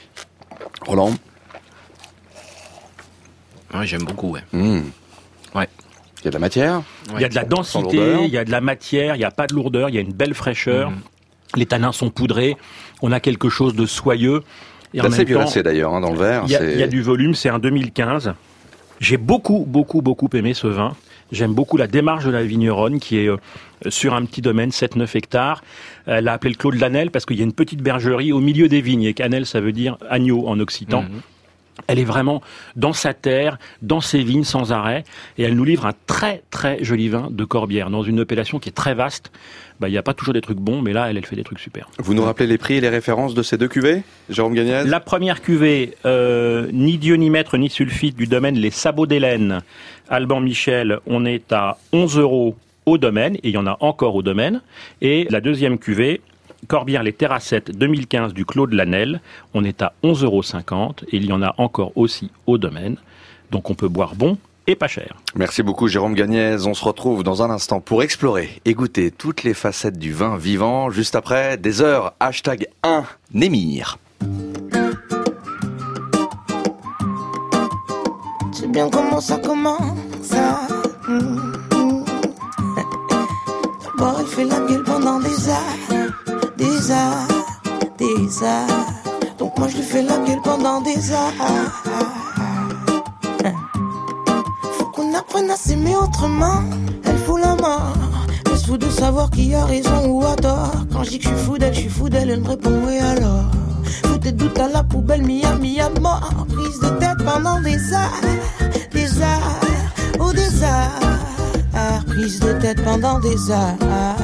F: Roland.
C: Ouais, j'aime beaucoup, ouais.
F: Mmh.
C: Ouais.
F: Il y a de la matière.
H: Il y a de la densité, il y a de la matière, il n'y a pas de lourdeur, il y a une belle fraîcheur. Mmh. Les tanins sont poudrés, on a quelque chose de soyeux.
F: Et c'est assez violacé d'ailleurs, hein, dans le verre.
H: Il y, a, il y a du volume, c'est un deux mille quinze. J'ai beaucoup, beaucoup, beaucoup aimé ce vin. J'aime beaucoup la démarche de la vigneronne qui est euh, sur un petit domaine, sept neuf hectares. Elle a appelé le Clos de l'Anel parce qu'il y a une petite bergerie au milieu des vignes. Et qu'Anel, ça veut dire agneau en occitan. Mmh. Elle est vraiment dans sa terre, dans ses vignes sans arrêt. Et elle nous livre un très, très joli vin de Corbières dans une appellation qui est très vaste. Bah, il n'y a pas toujours des trucs bons, mais là, elle, elle fait des trucs super.
F: Vous nous rappelez les prix et les références de ces deux cuvées, Jérôme Gagnez?
H: La première cuvée, euh, ni dieu, ni maître, ni sulfite, du domaine Les Sabots d'Hélène, Alban Michel, on est à onze euros au domaine, et il y en a encore au domaine. Et la deuxième cuvée, Corbières les Terrassettes deux mille quinze du Clos de l'Anel, on est à onze euros cinquante, et il y en a encore aussi au domaine. Donc on peut boire bon et pas cher.
F: Merci beaucoup Jérôme Gagnez. On se retrouve dans un instant pour explorer et goûter toutes les facettes du vin vivant. Juste après, des heures, hashtag un Némir.
N: C'est bien comment ça commence. Mmh. D'abord elle fait la gueule pendant des heures, des heures, des heures. Donc moi je lui fais la gueule pendant des heures. Apprenne à s'aimer autrement, elle fout la mort. Elle se fout de savoir qui a raison ou a tort. Quand je dis que je suis fou d'elle, je suis fou d'elle, elle me répond oui alors. Tous tes doutes à la poubelle, Miami à mort. Prise de tête pendant des heures, des heures, oh des heures. Prise de tête pendant des heures.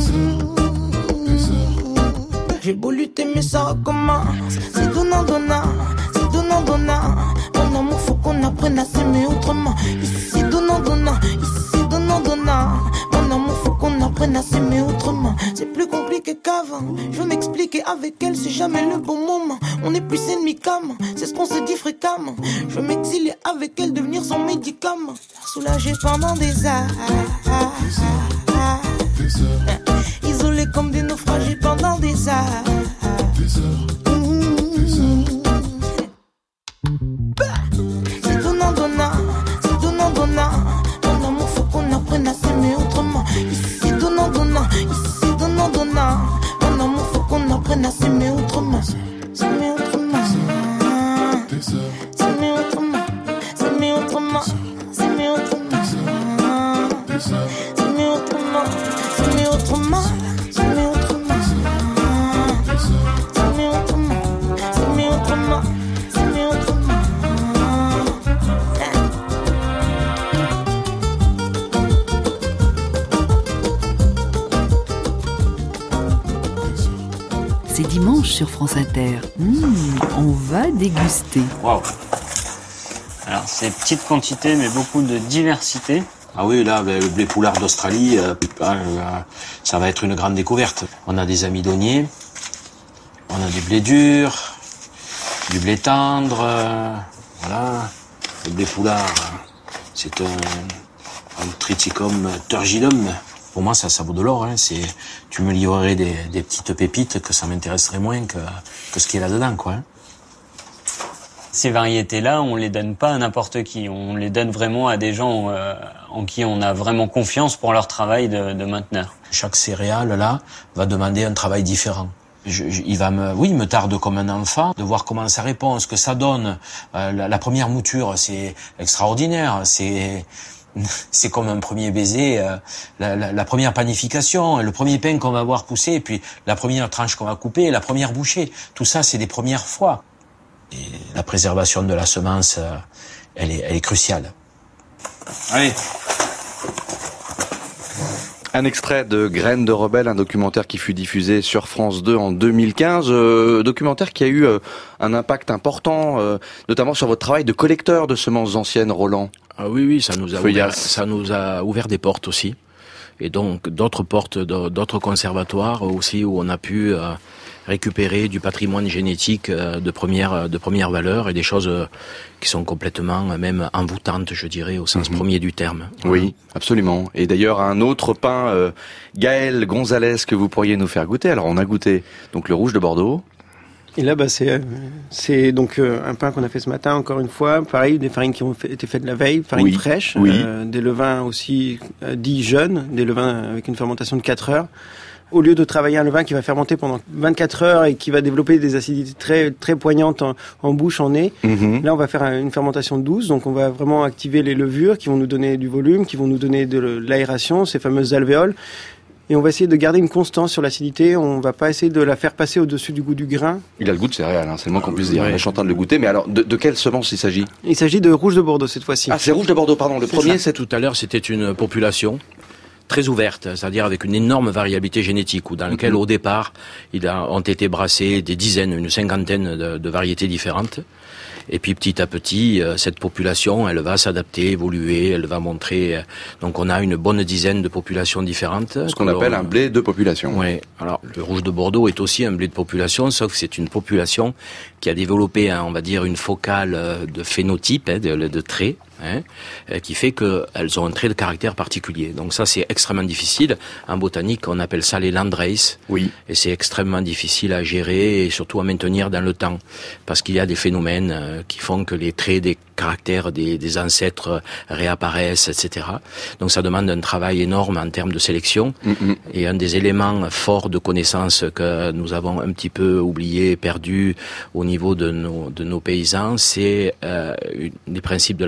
N: J'ai beau lutter mais ça recommence. C'est donnant, donnant, c'est donnant, donnant. Mon amour faut qu'on apprenne à s'aimer autrement. Ici c'est donnant, donnant, ici c'est donnant, donnant. Mon amour faut qu'on apprenne à s'aimer autrement. C'est plus compliqué qu'avant. Je veux m'expliquer avec elle, c'est jamais le bon moment. On est plus ennemis qu'amants, c'est ce qu'on se dit fréquemment. Je veux m'exiler avec elle, devenir son médicament. Soulager pendant des heures. Isolés comme des naufragés pendant des heures. C'est donnant, donnant, c'est donnant, donnant. Mon amour faut qu'on apprenne à s'aimer autrement. Ici c'est donnant, donnant, ici c'est donnant, donnant. Mon amour faut qu'on apprenne à s'aimer autrement. S'aimer autrement. S'aimer autrement. S'aimer autrement. S'aimer autrement. S'aimer autrement. S'aimer autrement. S'aimer autrement. S'aimer autrement. S'aimer autrement. S'aimer autrement.
I: C'est dimanche sur France Inter. Mmh, on va déguster.
O: Waouh. Alors c'est petite quantité mais beaucoup de diversité.
C: Ah oui, là, le blé poulard d'Australie, euh, ça va être une grande découverte. On a des amidonniers, on a du blé dur, du blé tendre, euh, voilà. Le blé poulard, c'est un, un triticum turgidum. Pour moi, ça, ça vaut de l'or. Hein. C'est, tu me livrerais des, des petites pépites que ça m'intéresserait moins que, que ce qui est là-dedans, quoi. Hein.
O: Ces variétés-là, on les donne pas à n'importe qui. On les donne vraiment à des gens euh, en qui on a vraiment confiance pour leur travail de, de mainteneur.
C: Chaque céréale, là, va demander un travail différent. Je, je, il va me, oui, il me tarde comme un enfant de voir comment ça répond, ce que ça donne. Euh, la, la première mouture, c'est extraordinaire. C'est, c'est comme un premier baiser. Euh, la, la, la première panification, le premier pain qu'on va voir pousser, puis la première tranche qu'on va couper, la première bouchée. Tout ça, c'est des premières fois. Et la préservation de la semence, euh, elle est, elle est cruciale.
F: Allez. Un extrait de Graines de rebelle, un documentaire qui fut diffusé sur France deux en deux mille quinze, euh, documentaire qui a eu euh, un impact important, euh, notamment sur votre travail de collecteur de semences anciennes, Roland.
C: Ah oui, oui, ça nous a ouvert, ça nous a ouvert des portes aussi, et donc d'autres portes, d'autres conservatoires aussi où on a pu euh, récupérer du patrimoine génétique de première de première valeur et des choses qui sont complètement même envoûtantes, je dirais, au sens mmh. premier du terme.
F: Oui, absolument. Et d'ailleurs, un autre pain, euh, Gaël Gonzalez, que vous pourriez nous faire goûter. Alors, on a goûté donc le rouge de Bordeaux.
M: Et là, bah, c'est, c'est donc euh, un pain qu'on a fait ce matin, encore une fois. Pareil, des farines qui ont fait, été faites la veille, farines
F: oui.
M: fraîches,
F: oui.
M: Euh, des levains aussi euh, dits jeunes, des levains avec une fermentation de quatre heures. Au lieu de travailler un levain qui va fermenter pendant vingt-quatre heures et qui va développer des acidités très très poignantes en, en bouche, en nez, mmh. là on va faire une fermentation douce, donc on va vraiment activer les levures qui vont nous donner du volume, qui vont nous donner de l'aération, ces fameuses alvéoles. Et on va essayer de garder une constance sur l'acidité, on va pas essayer de la faire passer au-dessus du goût du grain.
F: Il a le goût de céréales, hein, c'est le moins qu'on puisse dire. Ouais. Je suis en train de le goûter, mais alors de, de quelle semence il s'agit ?
M: Il s'agit de rouge de Bordeaux cette fois-ci.
F: Ah, c'est rouge de Bordeaux, pardon. Le
C: c'est
F: premier,
C: ça. c'est tout à l'heure, c'était une population très ouverte, c'est-à-dire avec une énorme variabilité génétique, où dans laquelle, mmh. au départ, il a, ont été brassés des dizaines, une cinquantaine de, de variétés différentes. Et puis petit à petit, cette population, elle va s'adapter, évoluer, elle va montrer. Donc on a une bonne dizaine de populations différentes.
F: Ce qu'on appelle un blé de population.
C: Oui. Alors le rouge de Bordeaux est aussi un blé de population, sauf que c'est une population qui a développé, hein, on va dire, une focale de phénotype, hein, de, de traits. Hein, qui fait qu'elles ont un trait de caractère particulier. Donc ça, c'est extrêmement difficile. En botanique, on appelle ça les landraces.
F: Oui.
C: Et c'est extrêmement difficile à gérer et surtout à maintenir dans le temps. Parce qu'il y a des phénomènes qui font que les traits des caractères des, des ancêtres réapparaissent, et cetera. Donc ça demande un travail énorme en termes de sélection. Mm-hmm. Et un des éléments forts de connaissance que nous avons un petit peu oublié, perdu au niveau de nos, de nos paysans, c'est euh, les principes de la sélection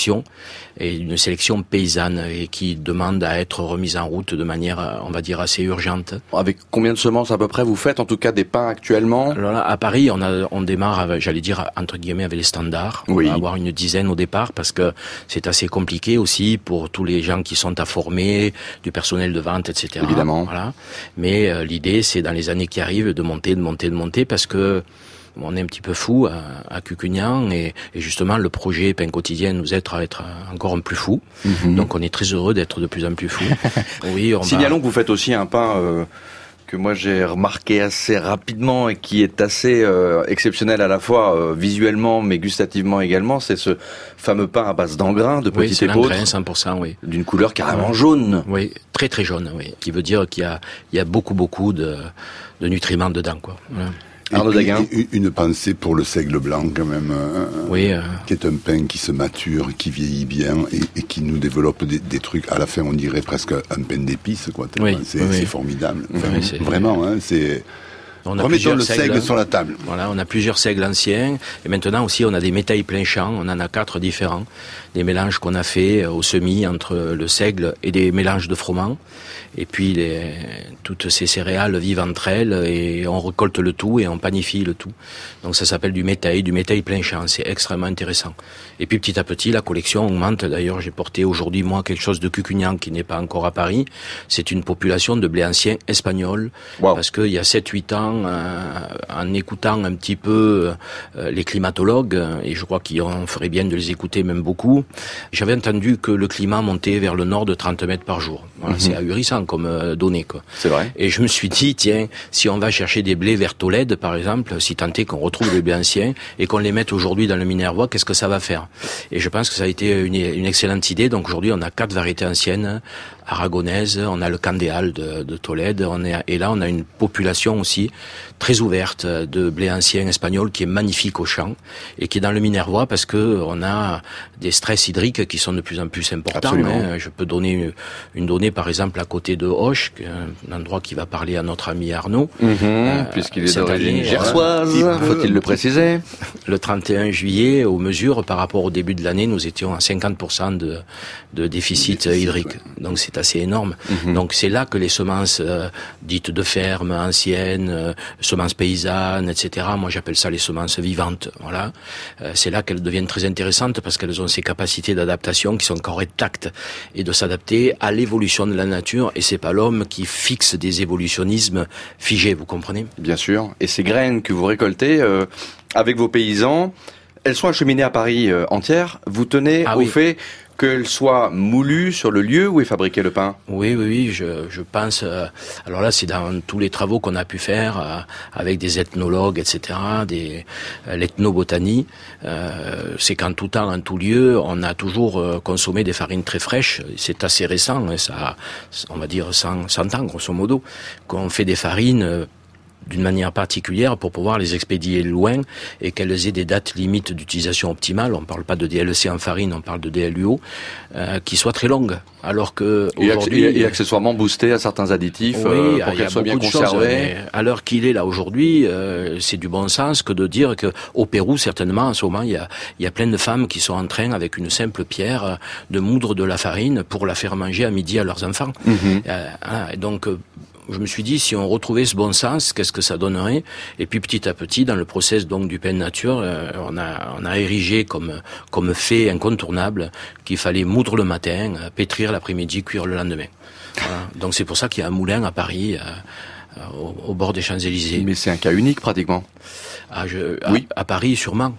C: sélection, et une sélection paysanne, et qui demande à être remise en route de manière, on va dire, assez urgente.
F: Avec combien de semences à peu près vous faites, en tout cas des pains actuellement?
C: Alors là, à Paris, on, a, on démarre, avec, j'allais dire, entre guillemets, avec les standards.
F: Oui.
C: On va avoir une dizaine au départ, parce que c'est assez compliqué aussi pour tous les gens qui sont à former, du personnel de vente, et cetera.
F: Évidemment.
C: Voilà. Mais euh, l'idée, c'est dans les années qui arrivent de monter, de monter, de monter, parce que on est un petit peu fou à, à Cucugnan, et, et justement le projet Pain Quotidien nous aide à être encore un plus fou. Mm-hmm. Donc on est très heureux d'être de plus en plus fou. Oui, on
F: Signalons
C: va...
F: que vous faites aussi un pain euh, que moi j'ai remarqué assez rapidement et qui est assez euh, exceptionnel à la fois euh, visuellement mais gustativement également. C'est ce fameux pain à base d'engrain, de
C: oui,
F: petits
C: épeautres.
F: Oui,
C: cent pour cent, oui.
F: D'une couleur carrément jaune.
C: Oui, très très jaune, oui. Qui veut dire qu'il y a, il y a beaucoup beaucoup de, de nutriments dedans, quoi. Voilà.
F: Arnaud Daguin.
G: Une, une pensée pour le seigle blanc quand même, euh,
C: oui, euh...
G: qui est un pain qui se mature, qui vieillit bien et, et qui nous développe des, des trucs. À la fin, on dirait presque un pain d'épices, quoi.
C: Oui,
G: c'est,
C: oui,
G: c'est
C: oui.
G: formidable.
C: Oui,
G: enfin,
C: c'est...
G: Vraiment, hein, c'est.
C: On a
G: Remettons le
C: seigles,
G: seigle sur la table.
C: Voilà, on a plusieurs seigles anciens, et maintenant aussi on a des métailles plein champ. On en a quatre différents, des mélanges qu'on a fait au semis entre le seigle et des mélanges de froment. Et puis les, toutes ces céréales vivent entre elles, et on récolte le tout et on panifie le tout. Donc ça s'appelle du métail, du métail plein champ. C'est extrêmement intéressant. Et puis petit à petit, la collection augmente. D'ailleurs, j'ai porté aujourd'hui moi quelque chose de Cucugnan qui n'est pas encore à Paris. C'est une population de blé ancien espagnol, wow. Parce qu'il y a sept huit ans, euh, en écoutant un petit peu euh, les climatologues, et je crois qu'on ferait bien de les écouter même beaucoup, j'avais entendu que le climat montait vers le nord de trente mètres par jour. Voilà, mm-hmm. C'est ahurissant comme euh, données, quoi.
F: C'est vrai.
C: Et je me suis dit, tiens, si on va chercher des blés vers Tolède, par exemple, si tant est qu'on retrouve les blés anciens et qu'on les mette aujourd'hui dans le Minervois, qu'est-ce que ça va faire? Et je pense que ça a été une, une excellente idée. Donc aujourd'hui, on a quatre variétés anciennes aragonaises, on a le Candéal de, de Tolède, on est, et là on a une population aussi très ouverte de blé ancien espagnol qui est magnifique au champ et qui est dans le Minervois parce que on a des stress hydriques qui sont de plus en plus importants. Hein. Je peux donner une, une donnée par exemple à côté de Auch, un endroit qui va parler à notre ami Arnaud.
F: Mmh, euh, puisqu'il est d'origine gersoise, voilà. Faut-il le préciser.
C: Le trente et un juillet, aux mesures, par rapport au début de l'année, nous étions à cinquante pour cent de, de déficit hydrique. Donc c'est assez énorme. Mmh. Donc c'est là que les semences euh, dites de ferme, anciennes, euh, semences paysannes, et cetera. Moi j'appelle ça les semences vivantes. Voilà. Euh, c'est là qu'elles deviennent très intéressantes parce qu'elles ont ces capacités d'adaptation qui sont encore intactes et de s'adapter à l'évolution de la nature. Et c'est pas l'homme qui fixe des évolutionnismes figés, vous comprenez?
F: Bien sûr. Et ces graines que vous récoltez euh, avec vos paysans, elles sont acheminées à Paris euh, entière. Vous tenez
C: ah,
F: au
C: oui.
F: fait qu'elles soient moulues sur le lieu où est fabriqué le pain?
C: Oui, oui, oui, je, je pense... Euh, alors là, c'est dans tous les travaux qu'on a pu faire euh, avec des ethnologues, et cetera, des, euh, l'ethnobotanie. Euh, c'est qu'en tout temps, en tout lieu, on a toujours euh, consommé des farines très fraîches. C'est assez récent, hein, ça, on va dire cent, cent ans, grosso modo, qu'on fait des farines... Euh, d'une manière particulière pour pouvoir les expédier loin et qu'elles aient des dates limites d'utilisation optimales. On ne parle pas de D L C en farine, on parle de D L U O, euh, qui soient très longues. Alors que aujourd'hui,
F: et, et accessoirement boosté à certains additifs
C: oui,
F: euh, pour qu'elles soient bien conservées.
C: À l'heure qu'il est là aujourd'hui, euh, c'est du bon sens que de dire que au Pérou, certainement, en ce moment, il y a, il y a plein de femmes qui sont en train, avec une simple pierre, de moudre de la farine pour la faire manger à midi à leurs enfants. Mm-hmm. Euh, voilà, donc je me suis dit, si on retrouvait ce bon sens, qu'est-ce que ça donnerait? Et puis petit à petit, dans le process donc du pain nature, euh, on a on a érigé comme comme fait incontournable qu'il fallait moudre le matin, pétrir l'après-midi, cuire le lendemain. Voilà. Donc c'est pour ça qu'il y a un moulin à Paris, euh, au, au bord des Champs-Élysées.
F: Mais c'est un cas unique pratiquement.
C: Ah, je, à, oui. à Paris, sûrement.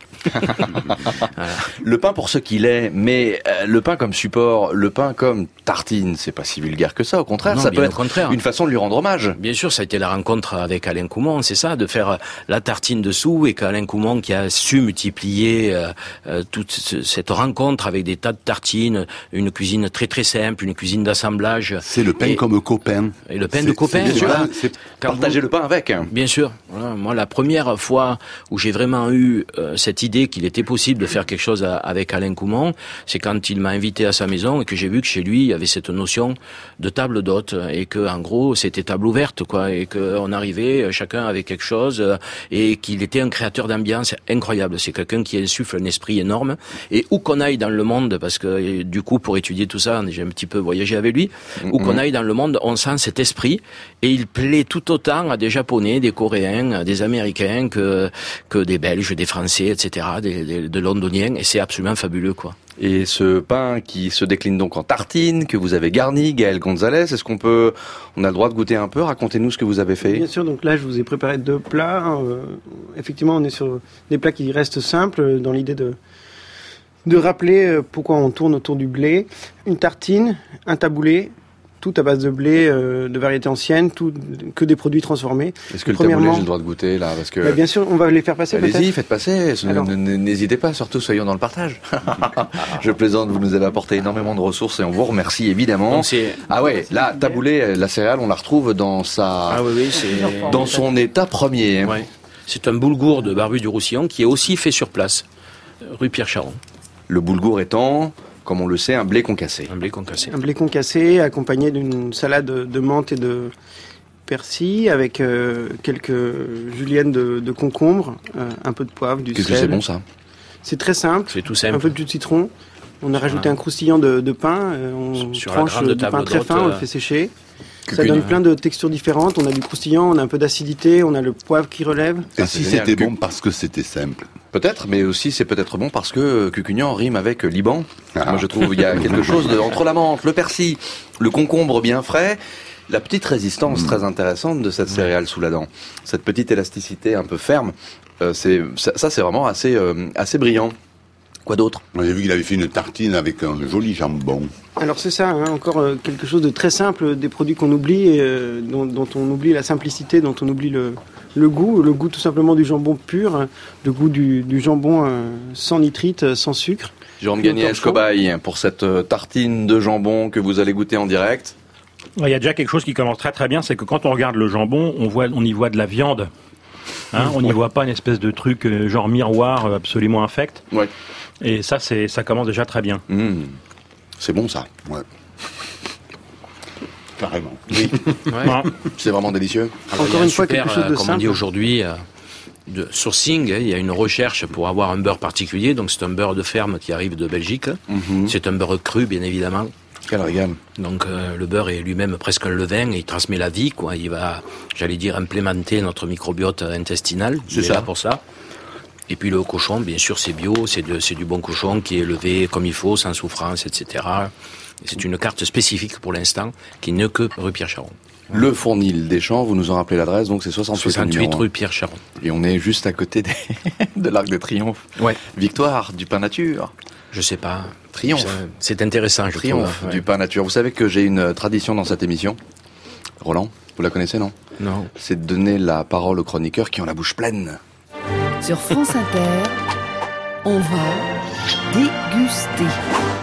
F: Voilà. Le pain pour ce qu'il est, mais euh, le pain comme support, le pain comme tartine, c'est pas si vulgaire que ça. Au contraire,
C: non,
F: ça peut être
C: contraire.
F: une façon de lui rendre hommage.
C: Bien sûr, ça a été la rencontre avec Alain Coumont, c'est ça, de faire la tartine dessous, et qu'Alain Coumont qui a su multiplier euh, euh, toute cette rencontre avec des tas de tartines, une cuisine très très simple, une cuisine d'assemblage.
G: C'est le pain et, comme copain.
C: Et le pain c'est, de copain,
F: c'est,
C: voilà.
F: C'est partager vous, le pain avec.
C: Bien sûr. Voilà. Moi, la première fois où j'ai vraiment eu euh, cette idée qu'il était possible de faire quelque chose à, avec Alain Coumont, c'est quand il m'a invité à sa maison et que j'ai vu que chez lui, il y avait cette notion de table d'hôte et que, en gros, c'était table ouverte, quoi, et qu'on arrivait, chacun avec quelque chose, euh, et qu'il était un créateur d'ambiance incroyable. C'est quelqu'un qui insuffle un esprit énorme. Et où qu'on aille dans le monde, parce que du coup, pour étudier tout ça, j'ai un petit peu voyagé avec lui, mmh. où qu'on aille dans le monde, on sent cet esprit, et il plaît tout autant à des Japonais, des Coréens, des Américains, que, que des Belges, des Français, et cetera, des, des, des Londoniens, et c'est absolument fabuleux, quoi.
F: Et ce pain qui se décline donc en tartine, que vous avez garni, Gaël Gonzalez, est-ce qu'on peut, on a le droit de goûter un peu? Racontez-nous ce que vous avez fait.
M: Bien sûr, donc là je vous ai préparé deux plats. Euh, effectivement, on est sur des plats qui restent simples dans l'idée de de rappeler pourquoi on tourne autour du blé. Une tartine, un taboulé, tout à base de blé, euh, de variété ancienne, tout, que des produits transformés.
F: Est-ce que le taboulé, j'ai le droit de goûter là, parce que...
M: Bah, bien sûr, on va les faire passer.
F: Allez-y,
M: peut-être.
F: faites passer. Alors... N'hésitez pas, surtout soyons dans le partage. Je plaisante, vous nous avez apporté énormément de ressources et on vous remercie évidemment. Donc, ah ouais, là, taboulé, la céréale, on la retrouve dans sa,
C: ah oui, oui, c'est...
F: dans son état premier.
C: Ouais. C'est un boulgour de Barbu du Roussillon qui est aussi fait sur place, rue Pierre Charon.
F: Le boulgour étant, comme on le sait, un blé concassé.
C: Un blé concassé.
M: Un blé concassé accompagné d'une salade de menthe et de persil avec euh, quelques juliennes de, de concombre, euh, un peu de poivre, du sel.
F: Qu'est-ce que c'est bon ça?
M: C'est très simple.
C: C'est tout simple.
M: Un peu de jus de citron. On a rajouté un croustillant de, de pain. Euh, on
C: sur
M: tranche du pain très fin, on le fait sécher. Ça donne plein de textures différentes. On a du croustillant, on a un peu d'acidité, on a le poivre qui relève.
G: Et si c'était bon parce que c'était simple?
F: Peut-être, mais aussi c'est peut-être bon parce que Cucugnan rime avec Liban. Ah. Moi je trouve il y a quelque chose de, entre la menthe, le persil, le concombre bien frais, la petite résistance mmh. très intéressante de cette céréale sous la dent, cette petite élasticité un peu ferme. Euh, c'est ça, ça c'est vraiment assez euh, assez brillant. Quoi d'autre?
G: J'ai vu qu'il avait fait une tartine avec un joli jambon.
M: Alors c'est ça, hein, encore euh, quelque chose de très simple, des produits qu'on oublie, et, euh, dont, dont on oublie la simplicité, dont on oublie le, le goût, le goût tout simplement du jambon pur, hein, le goût du, du jambon euh, sans nitrite, sans sucre.
F: Jérôme Gagné-Escobaye, pour cette tartine de jambon que vous allez goûter en direct.
H: Il y a déjà quelque chose qui commence très très bien, c'est que quand on regarde le jambon, on voit, on y voit de la viande. Hein, on n'y voit pas une espèce de truc euh, genre miroir euh, absolument infect.
F: Ouais.
H: Et ça, c'est, ça commence déjà très bien.
F: Mmh. C'est bon ça.
G: Ouais. Carrément.
F: Oui. Ouais. C'est vraiment délicieux.
C: Alors, encore une fois, super, quelque chose de euh, comme simple. On dit aujourd'hui, euh, de sourcing. Hein, il y a une recherche pour avoir un beurre particulier. Donc c'est un beurre de ferme qui arrive de Belgique. Mmh. C'est un beurre cru, bien évidemment.
F: Quel régal.
C: Donc euh, le beurre est lui-même presque un levain et il transmet la vie, quoi. Il va, j'allais dire, implémenter notre microbiote intestinal.
F: C'est
C: il est
F: ça.
C: là pour ça. Et puis le cochon, bien sûr, c'est bio, c'est, de, c'est du bon cochon qui est élevé comme il faut, sans souffrance, et cetera. Et c'est une carte spécifique pour l'instant, qui n'est que rue Pierre Charon.
F: Le Fournil des Champs, vous nous en rappelez l'adresse, donc c'est soixante-huit,
C: soixante-huit rue Pierre Charon.
F: Et on est juste à côté des... de l'Arc de Triomphe.
C: Ouais.
F: Victoire du pain nature.
C: Je sais pas.
F: Triomphe.
C: C'est intéressant, je
F: Triomphe
C: trouve. Ouais.
F: Du pain nature. Vous savez que j'ai une tradition dans cette émission. Roland, vous la connaissez, non?
C: Non.
F: C'est de donner la parole aux chroniqueurs qui ont la bouche pleine.
I: Sur France Inter, on va déguster.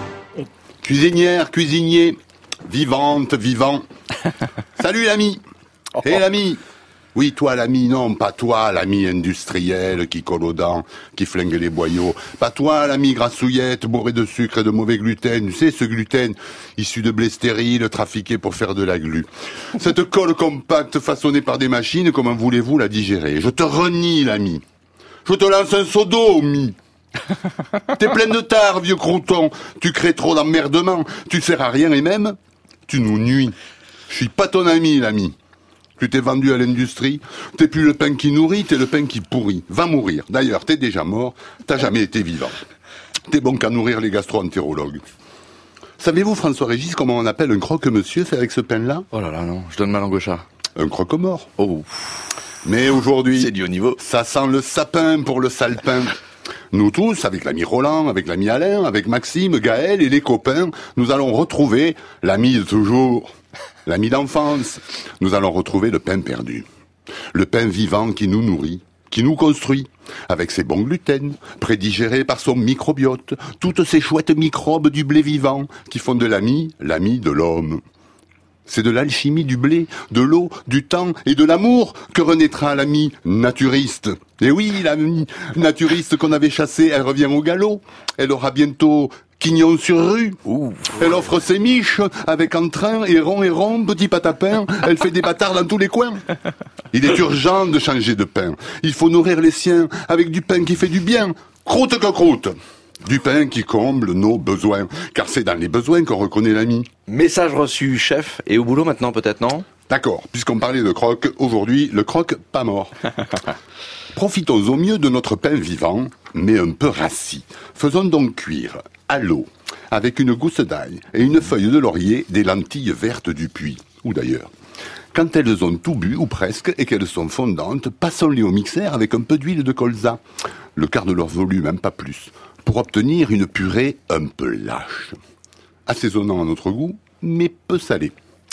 G: Cuisinière, cuisinier, vivante, vivant. Salut l'ami. Hé hey, l'ami. Oui, toi l'ami, non, pas toi l'ami industriel qui colle aux dents, qui flingue les boyaux. Pas toi l'ami grassouillette, bourré de sucre et de mauvais gluten. Tu sais, ce gluten issu de blé stérile, trafiqué pour faire de la glu. Cette colle compacte façonnée par des machines, comment voulez-vous la digérer? Je te renie l'ami. Je te lance un seau d'eau, mi. T'es plein de tard, vieux crouton. Tu crées trop d'emmerdement. Tu sers à rien et même, tu nous nuis. Je suis pas ton ami, l'ami. Tu t'es vendu à l'industrie. T'es plus le pain qui nourrit, t'es le pain qui pourrit. Va mourir. D'ailleurs, t'es déjà mort. T'as jamais été vivant. T'es bon qu'à nourrir les gastro-entérologues. Savez-vous, François-Régis, comment on appelle un croque-monsieur fait avec ce pain-là?
F: Oh là là, non. Je donne ma langue au chat.
G: Un croque-mort.
F: Oh.
G: Mais aujourd'hui,
F: c'est du haut niveau.
G: Ça sent le sapin pour le sale-pain. Nous tous, avec l'ami Roland, avec l'ami Alain, avec Maxime, Gaël et les copains, nous allons retrouver l'ami de toujours, l'ami d'enfance. Nous allons retrouver le pain perdu. Le pain vivant qui nous nourrit, qui nous construit, avec ses bons gluten, prédigérés par son microbiote, toutes ces chouettes microbes du blé vivant qui font de l'ami, l'ami de l'homme. C'est de l'alchimie du blé, de l'eau, du temps et de l'amour que renaîtra l'ami naturiste. Et oui, l'ami naturiste qu'on avait chassée, elle revient au galop. Elle aura bientôt quignon sur rue. Ouh. Elle offre ses miches avec entrain, et rond et rond, petit patapin. Elle fait des bâtards dans tous les coins. Il est urgent de changer de pain. Il faut nourrir les siens avec du pain qui fait du bien. Croûte que croûte. Du pain qui comble nos besoins, car c'est dans les besoins qu'on reconnaît l'ami.
F: Message reçu, chef. Et au boulot maintenant, peut-être, non ?
G: D'accord, puisqu'on parlait de croque, aujourd'hui, le croque pas mort. Profitons au mieux de notre pain vivant, mais un peu rassis. Faisons donc cuire, à l'eau, avec une gousse d'ail et une feuille de laurier, des lentilles vertes du puits, ou d'ailleurs. Quand elles ont tout bu, ou presque, et qu'elles sont fondantes, passons-les au mixeur avec un peu d'huile de colza, le quart de leur volume, même pas plus, pour obtenir une purée un peu lâche. Assaisonnant à notre goût, mais peu salée.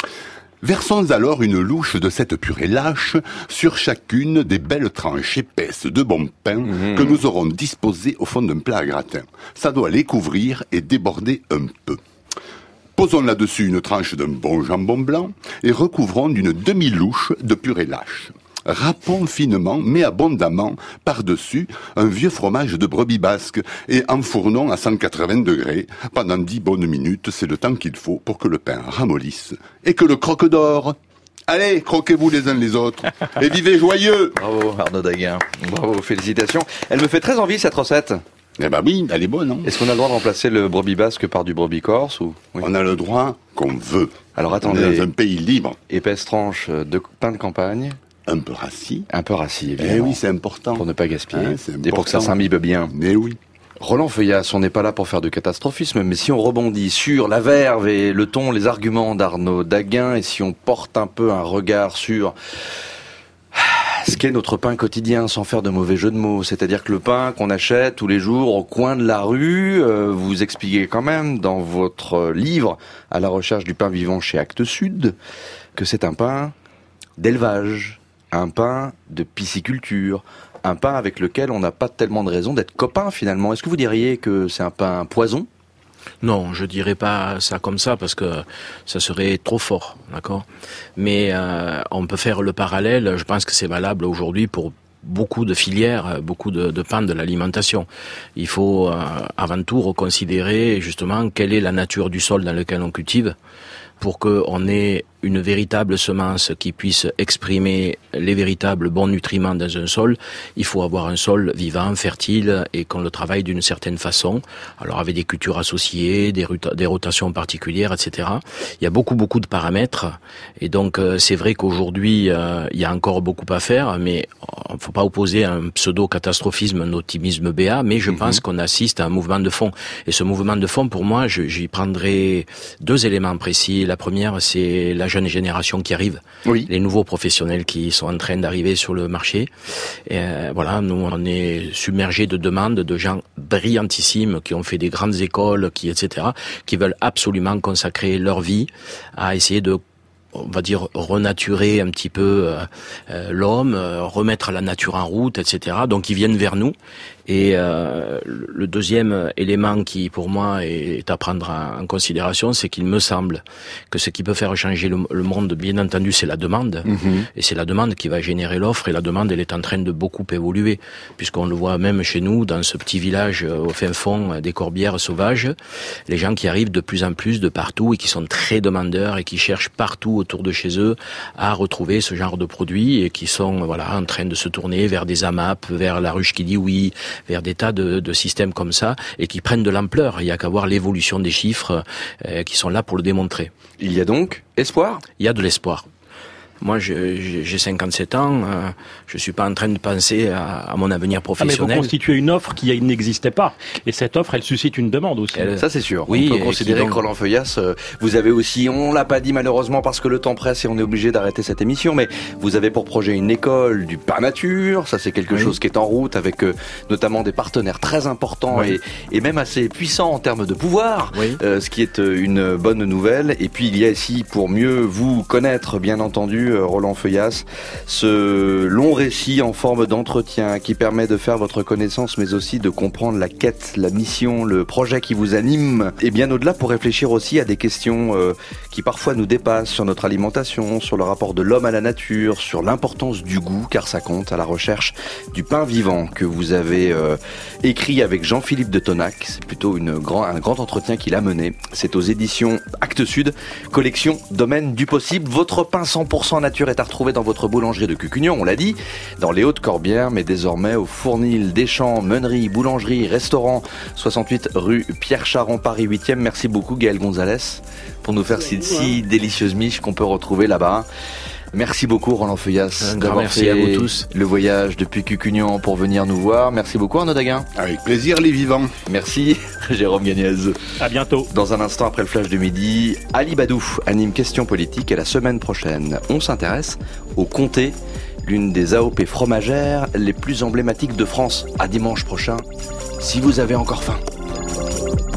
G: Versons alors une louche de cette purée lâche sur chacune des belles tranches épaisses de bon pain mmh. que nous aurons disposées au fond d'un plat à gratin. Ça doit les couvrir et déborder un peu. Posons là-dessus une tranche d'un bon jambon blanc et recouvrons d'une demi-louche de purée lâche. Râpons finement, mais abondamment, par-dessus, un vieux fromage de brebis basque et enfournons à cent quatre-vingts degrés. Pendant dix bonnes minutes, c'est le temps qu'il faut pour que le pain ramollisse et que le croque d'or. Allez, croquez-vous les uns les autres et vivez joyeux.
F: Bravo Arnaud Daguin, bravo, félicitations. Elle me fait très envie cette recette.
G: Eh ben oui, elle est bonne, hein.
F: Est-ce qu'on a le droit de remplacer le brebis basque par du brebis corse ou...
G: Oui. On a le droit qu'on veut.
F: Alors attendez.
G: On est dans un pays libre.
F: Épaisse tranche de pain de campagne.
G: Un peu rassis.
F: Un peu rassis, évidemment.
G: Eh oui, c'est important.
F: Pour ne pas gaspiller.
G: Hein, c'est
F: et pour que ça s'imbibe bien.
G: Mais oui.
F: Roland Feuillasse, on n'est pas là pour faire de catastrophisme, mais si on rebondit sur la verve et le ton, les arguments d'Arnaud Daguin, et si on porte un peu un regard sur ce qu'est notre pain quotidien, sans faire de mauvais jeu de mots, c'est-à-dire que le pain qu'on achète tous les jours au coin de la rue, euh, vous expliquez quand même dans votre livre « À la recherche du pain vivant chez Actes Sud » que c'est un pain d'élevage, un pain de pisciculture, un pain avec lequel on n'a pas tellement de raison d'être copains finalement. Est-ce que vous diriez que c'est un pain poison ?
C: Non, je dirais pas ça comme ça parce que ça serait trop fort, d'accord ? Mais euh, on peut faire le parallèle, je pense que c'est valable aujourd'hui pour beaucoup de filières, beaucoup de, de pans de l'alimentation. Il faut euh, avant tout reconsidérer justement quelle est la nature du sol dans lequel on cultive pour qu'on ait une véritable semence qui puisse exprimer les véritables bons nutriments dans un sol. Il faut avoir un sol vivant, fertile et qu'on le travaille d'une certaine façon. Alors avec des cultures associées, des, rota- des rotations particulières, et cetera. Il y a beaucoup, beaucoup de paramètres. Et donc euh, c'est vrai qu'aujourd'hui, euh, il y a encore beaucoup à faire, mais il ne faut pas opposer un pseudo-catastrophisme, un optimisme béat, mais je mm-hmm. pense qu'on assiste à un mouvement de fond. Et ce mouvement de fond, pour moi, je, j'y prendrai deux éléments précis. La première, c'est la jeune génération qui arrive,
F: oui.
C: les nouveaux professionnels qui sont en train d'arriver sur le marché. Et euh, voilà, nous on est submergés de demandes de gens brillantissimes qui ont fait des grandes écoles, qui et cetera, qui veulent absolument consacrer leur vie à essayer de, on va dire, renaturer un petit peu euh, euh, l'homme, euh, remettre la nature en route, et cetera. Donc ils viennent vers nous. Et euh, le deuxième élément qui, pour moi, est à prendre en considération, c'est qu'il me semble que ce qui peut faire changer le, le monde, bien entendu, c'est la demande. Mmh. Et c'est la demande qui va générer l'offre. Et la demande, elle est en train de beaucoup évoluer, puisqu'on le voit même chez nous, dans ce petit village au fin fond des Corbières sauvages, les gens qui arrivent de plus en plus de partout et qui sont très demandeurs et qui cherchent partout autour de chez eux à retrouver ce genre de produits et qui sont voilà en train de se tourner vers des AMAP, vers la ruche qui dit oui, vers des tas de, de systèmes comme ça et qui prennent de l'ampleur. Il y a qu'à voir l'évolution des chiffres euh, qui sont là pour le démontrer.
F: Il y a donc espoir ?
C: Il y a de l'espoir. Moi, je, j'ai cinquante-sept ans, euh, je suis pas en train de penser à, à mon avenir professionnel.
H: Ah mais vous constituez une offre qui n'existait pas. Et cette offre, elle suscite une demande aussi.
F: Elle, ça, c'est sûr.
C: Oui,
F: on peut considérer
C: donc...
F: que Roland Feuillasse, euh, vous avez aussi, on l'a pas dit malheureusement parce que le temps presse et on est obligé d'arrêter cette émission, mais vous avez pour projet une école du pain nature. Ça, c'est quelque oui. chose qui est en route avec euh, notamment des partenaires très importants oui. et, et même assez puissants en termes de pouvoir, oui. euh, ce qui est euh, une bonne nouvelle. Et puis, il y a ici, pour mieux vous connaître, bien entendu, bienvenue Roland Feuillas. Ce long récit en forme d'entretien qui permet de faire votre connaissance mais aussi de comprendre la quête, la mission, le projet qui vous anime et bien au-delà pour réfléchir aussi à des questions euh, qui parfois nous dépassent sur notre alimentation, sur le rapport de l'homme à la nature, sur l'importance du goût car ça compte, à la recherche du pain vivant que vous avez euh, écrit avec Jean-Philippe de Tonac. C'est plutôt une grand, un grand entretien qu'il a mené. C'est aux éditions Actes Sud, collection Domaine du possible. Votre pain cent pour cent nature est à retrouver dans votre boulangerie de Cucugnan, on l'a dit, dans les Hautes-Corbières, mais désormais au Fournil, Deschamps, Meunerie, Boulangerie, Restaurant, soixante-huit rue Pierre Charon, Paris huitième. Merci beaucoup Gaël Gonzalez pour nous faire ces si délicieuses miches qu'on peut retrouver là-bas. Merci beaucoup Roland Feuillas
C: Un grand
F: d'avoir
C: merci
F: fait
C: à vous tous.
F: le voyage depuis Cucugnan pour venir nous voir. Merci beaucoup Arnaud Daguin.
G: Avec plaisir les vivants.
F: Merci Jérôme Gagnez.
H: À bientôt.
F: Dans un instant après le flash de midi, Ali Badou anime Questions politiques et la semaine prochaine, on s'intéresse au comté, l'une des A O P fromagères les plus emblématiques de France. À dimanche prochain, si vous avez encore faim.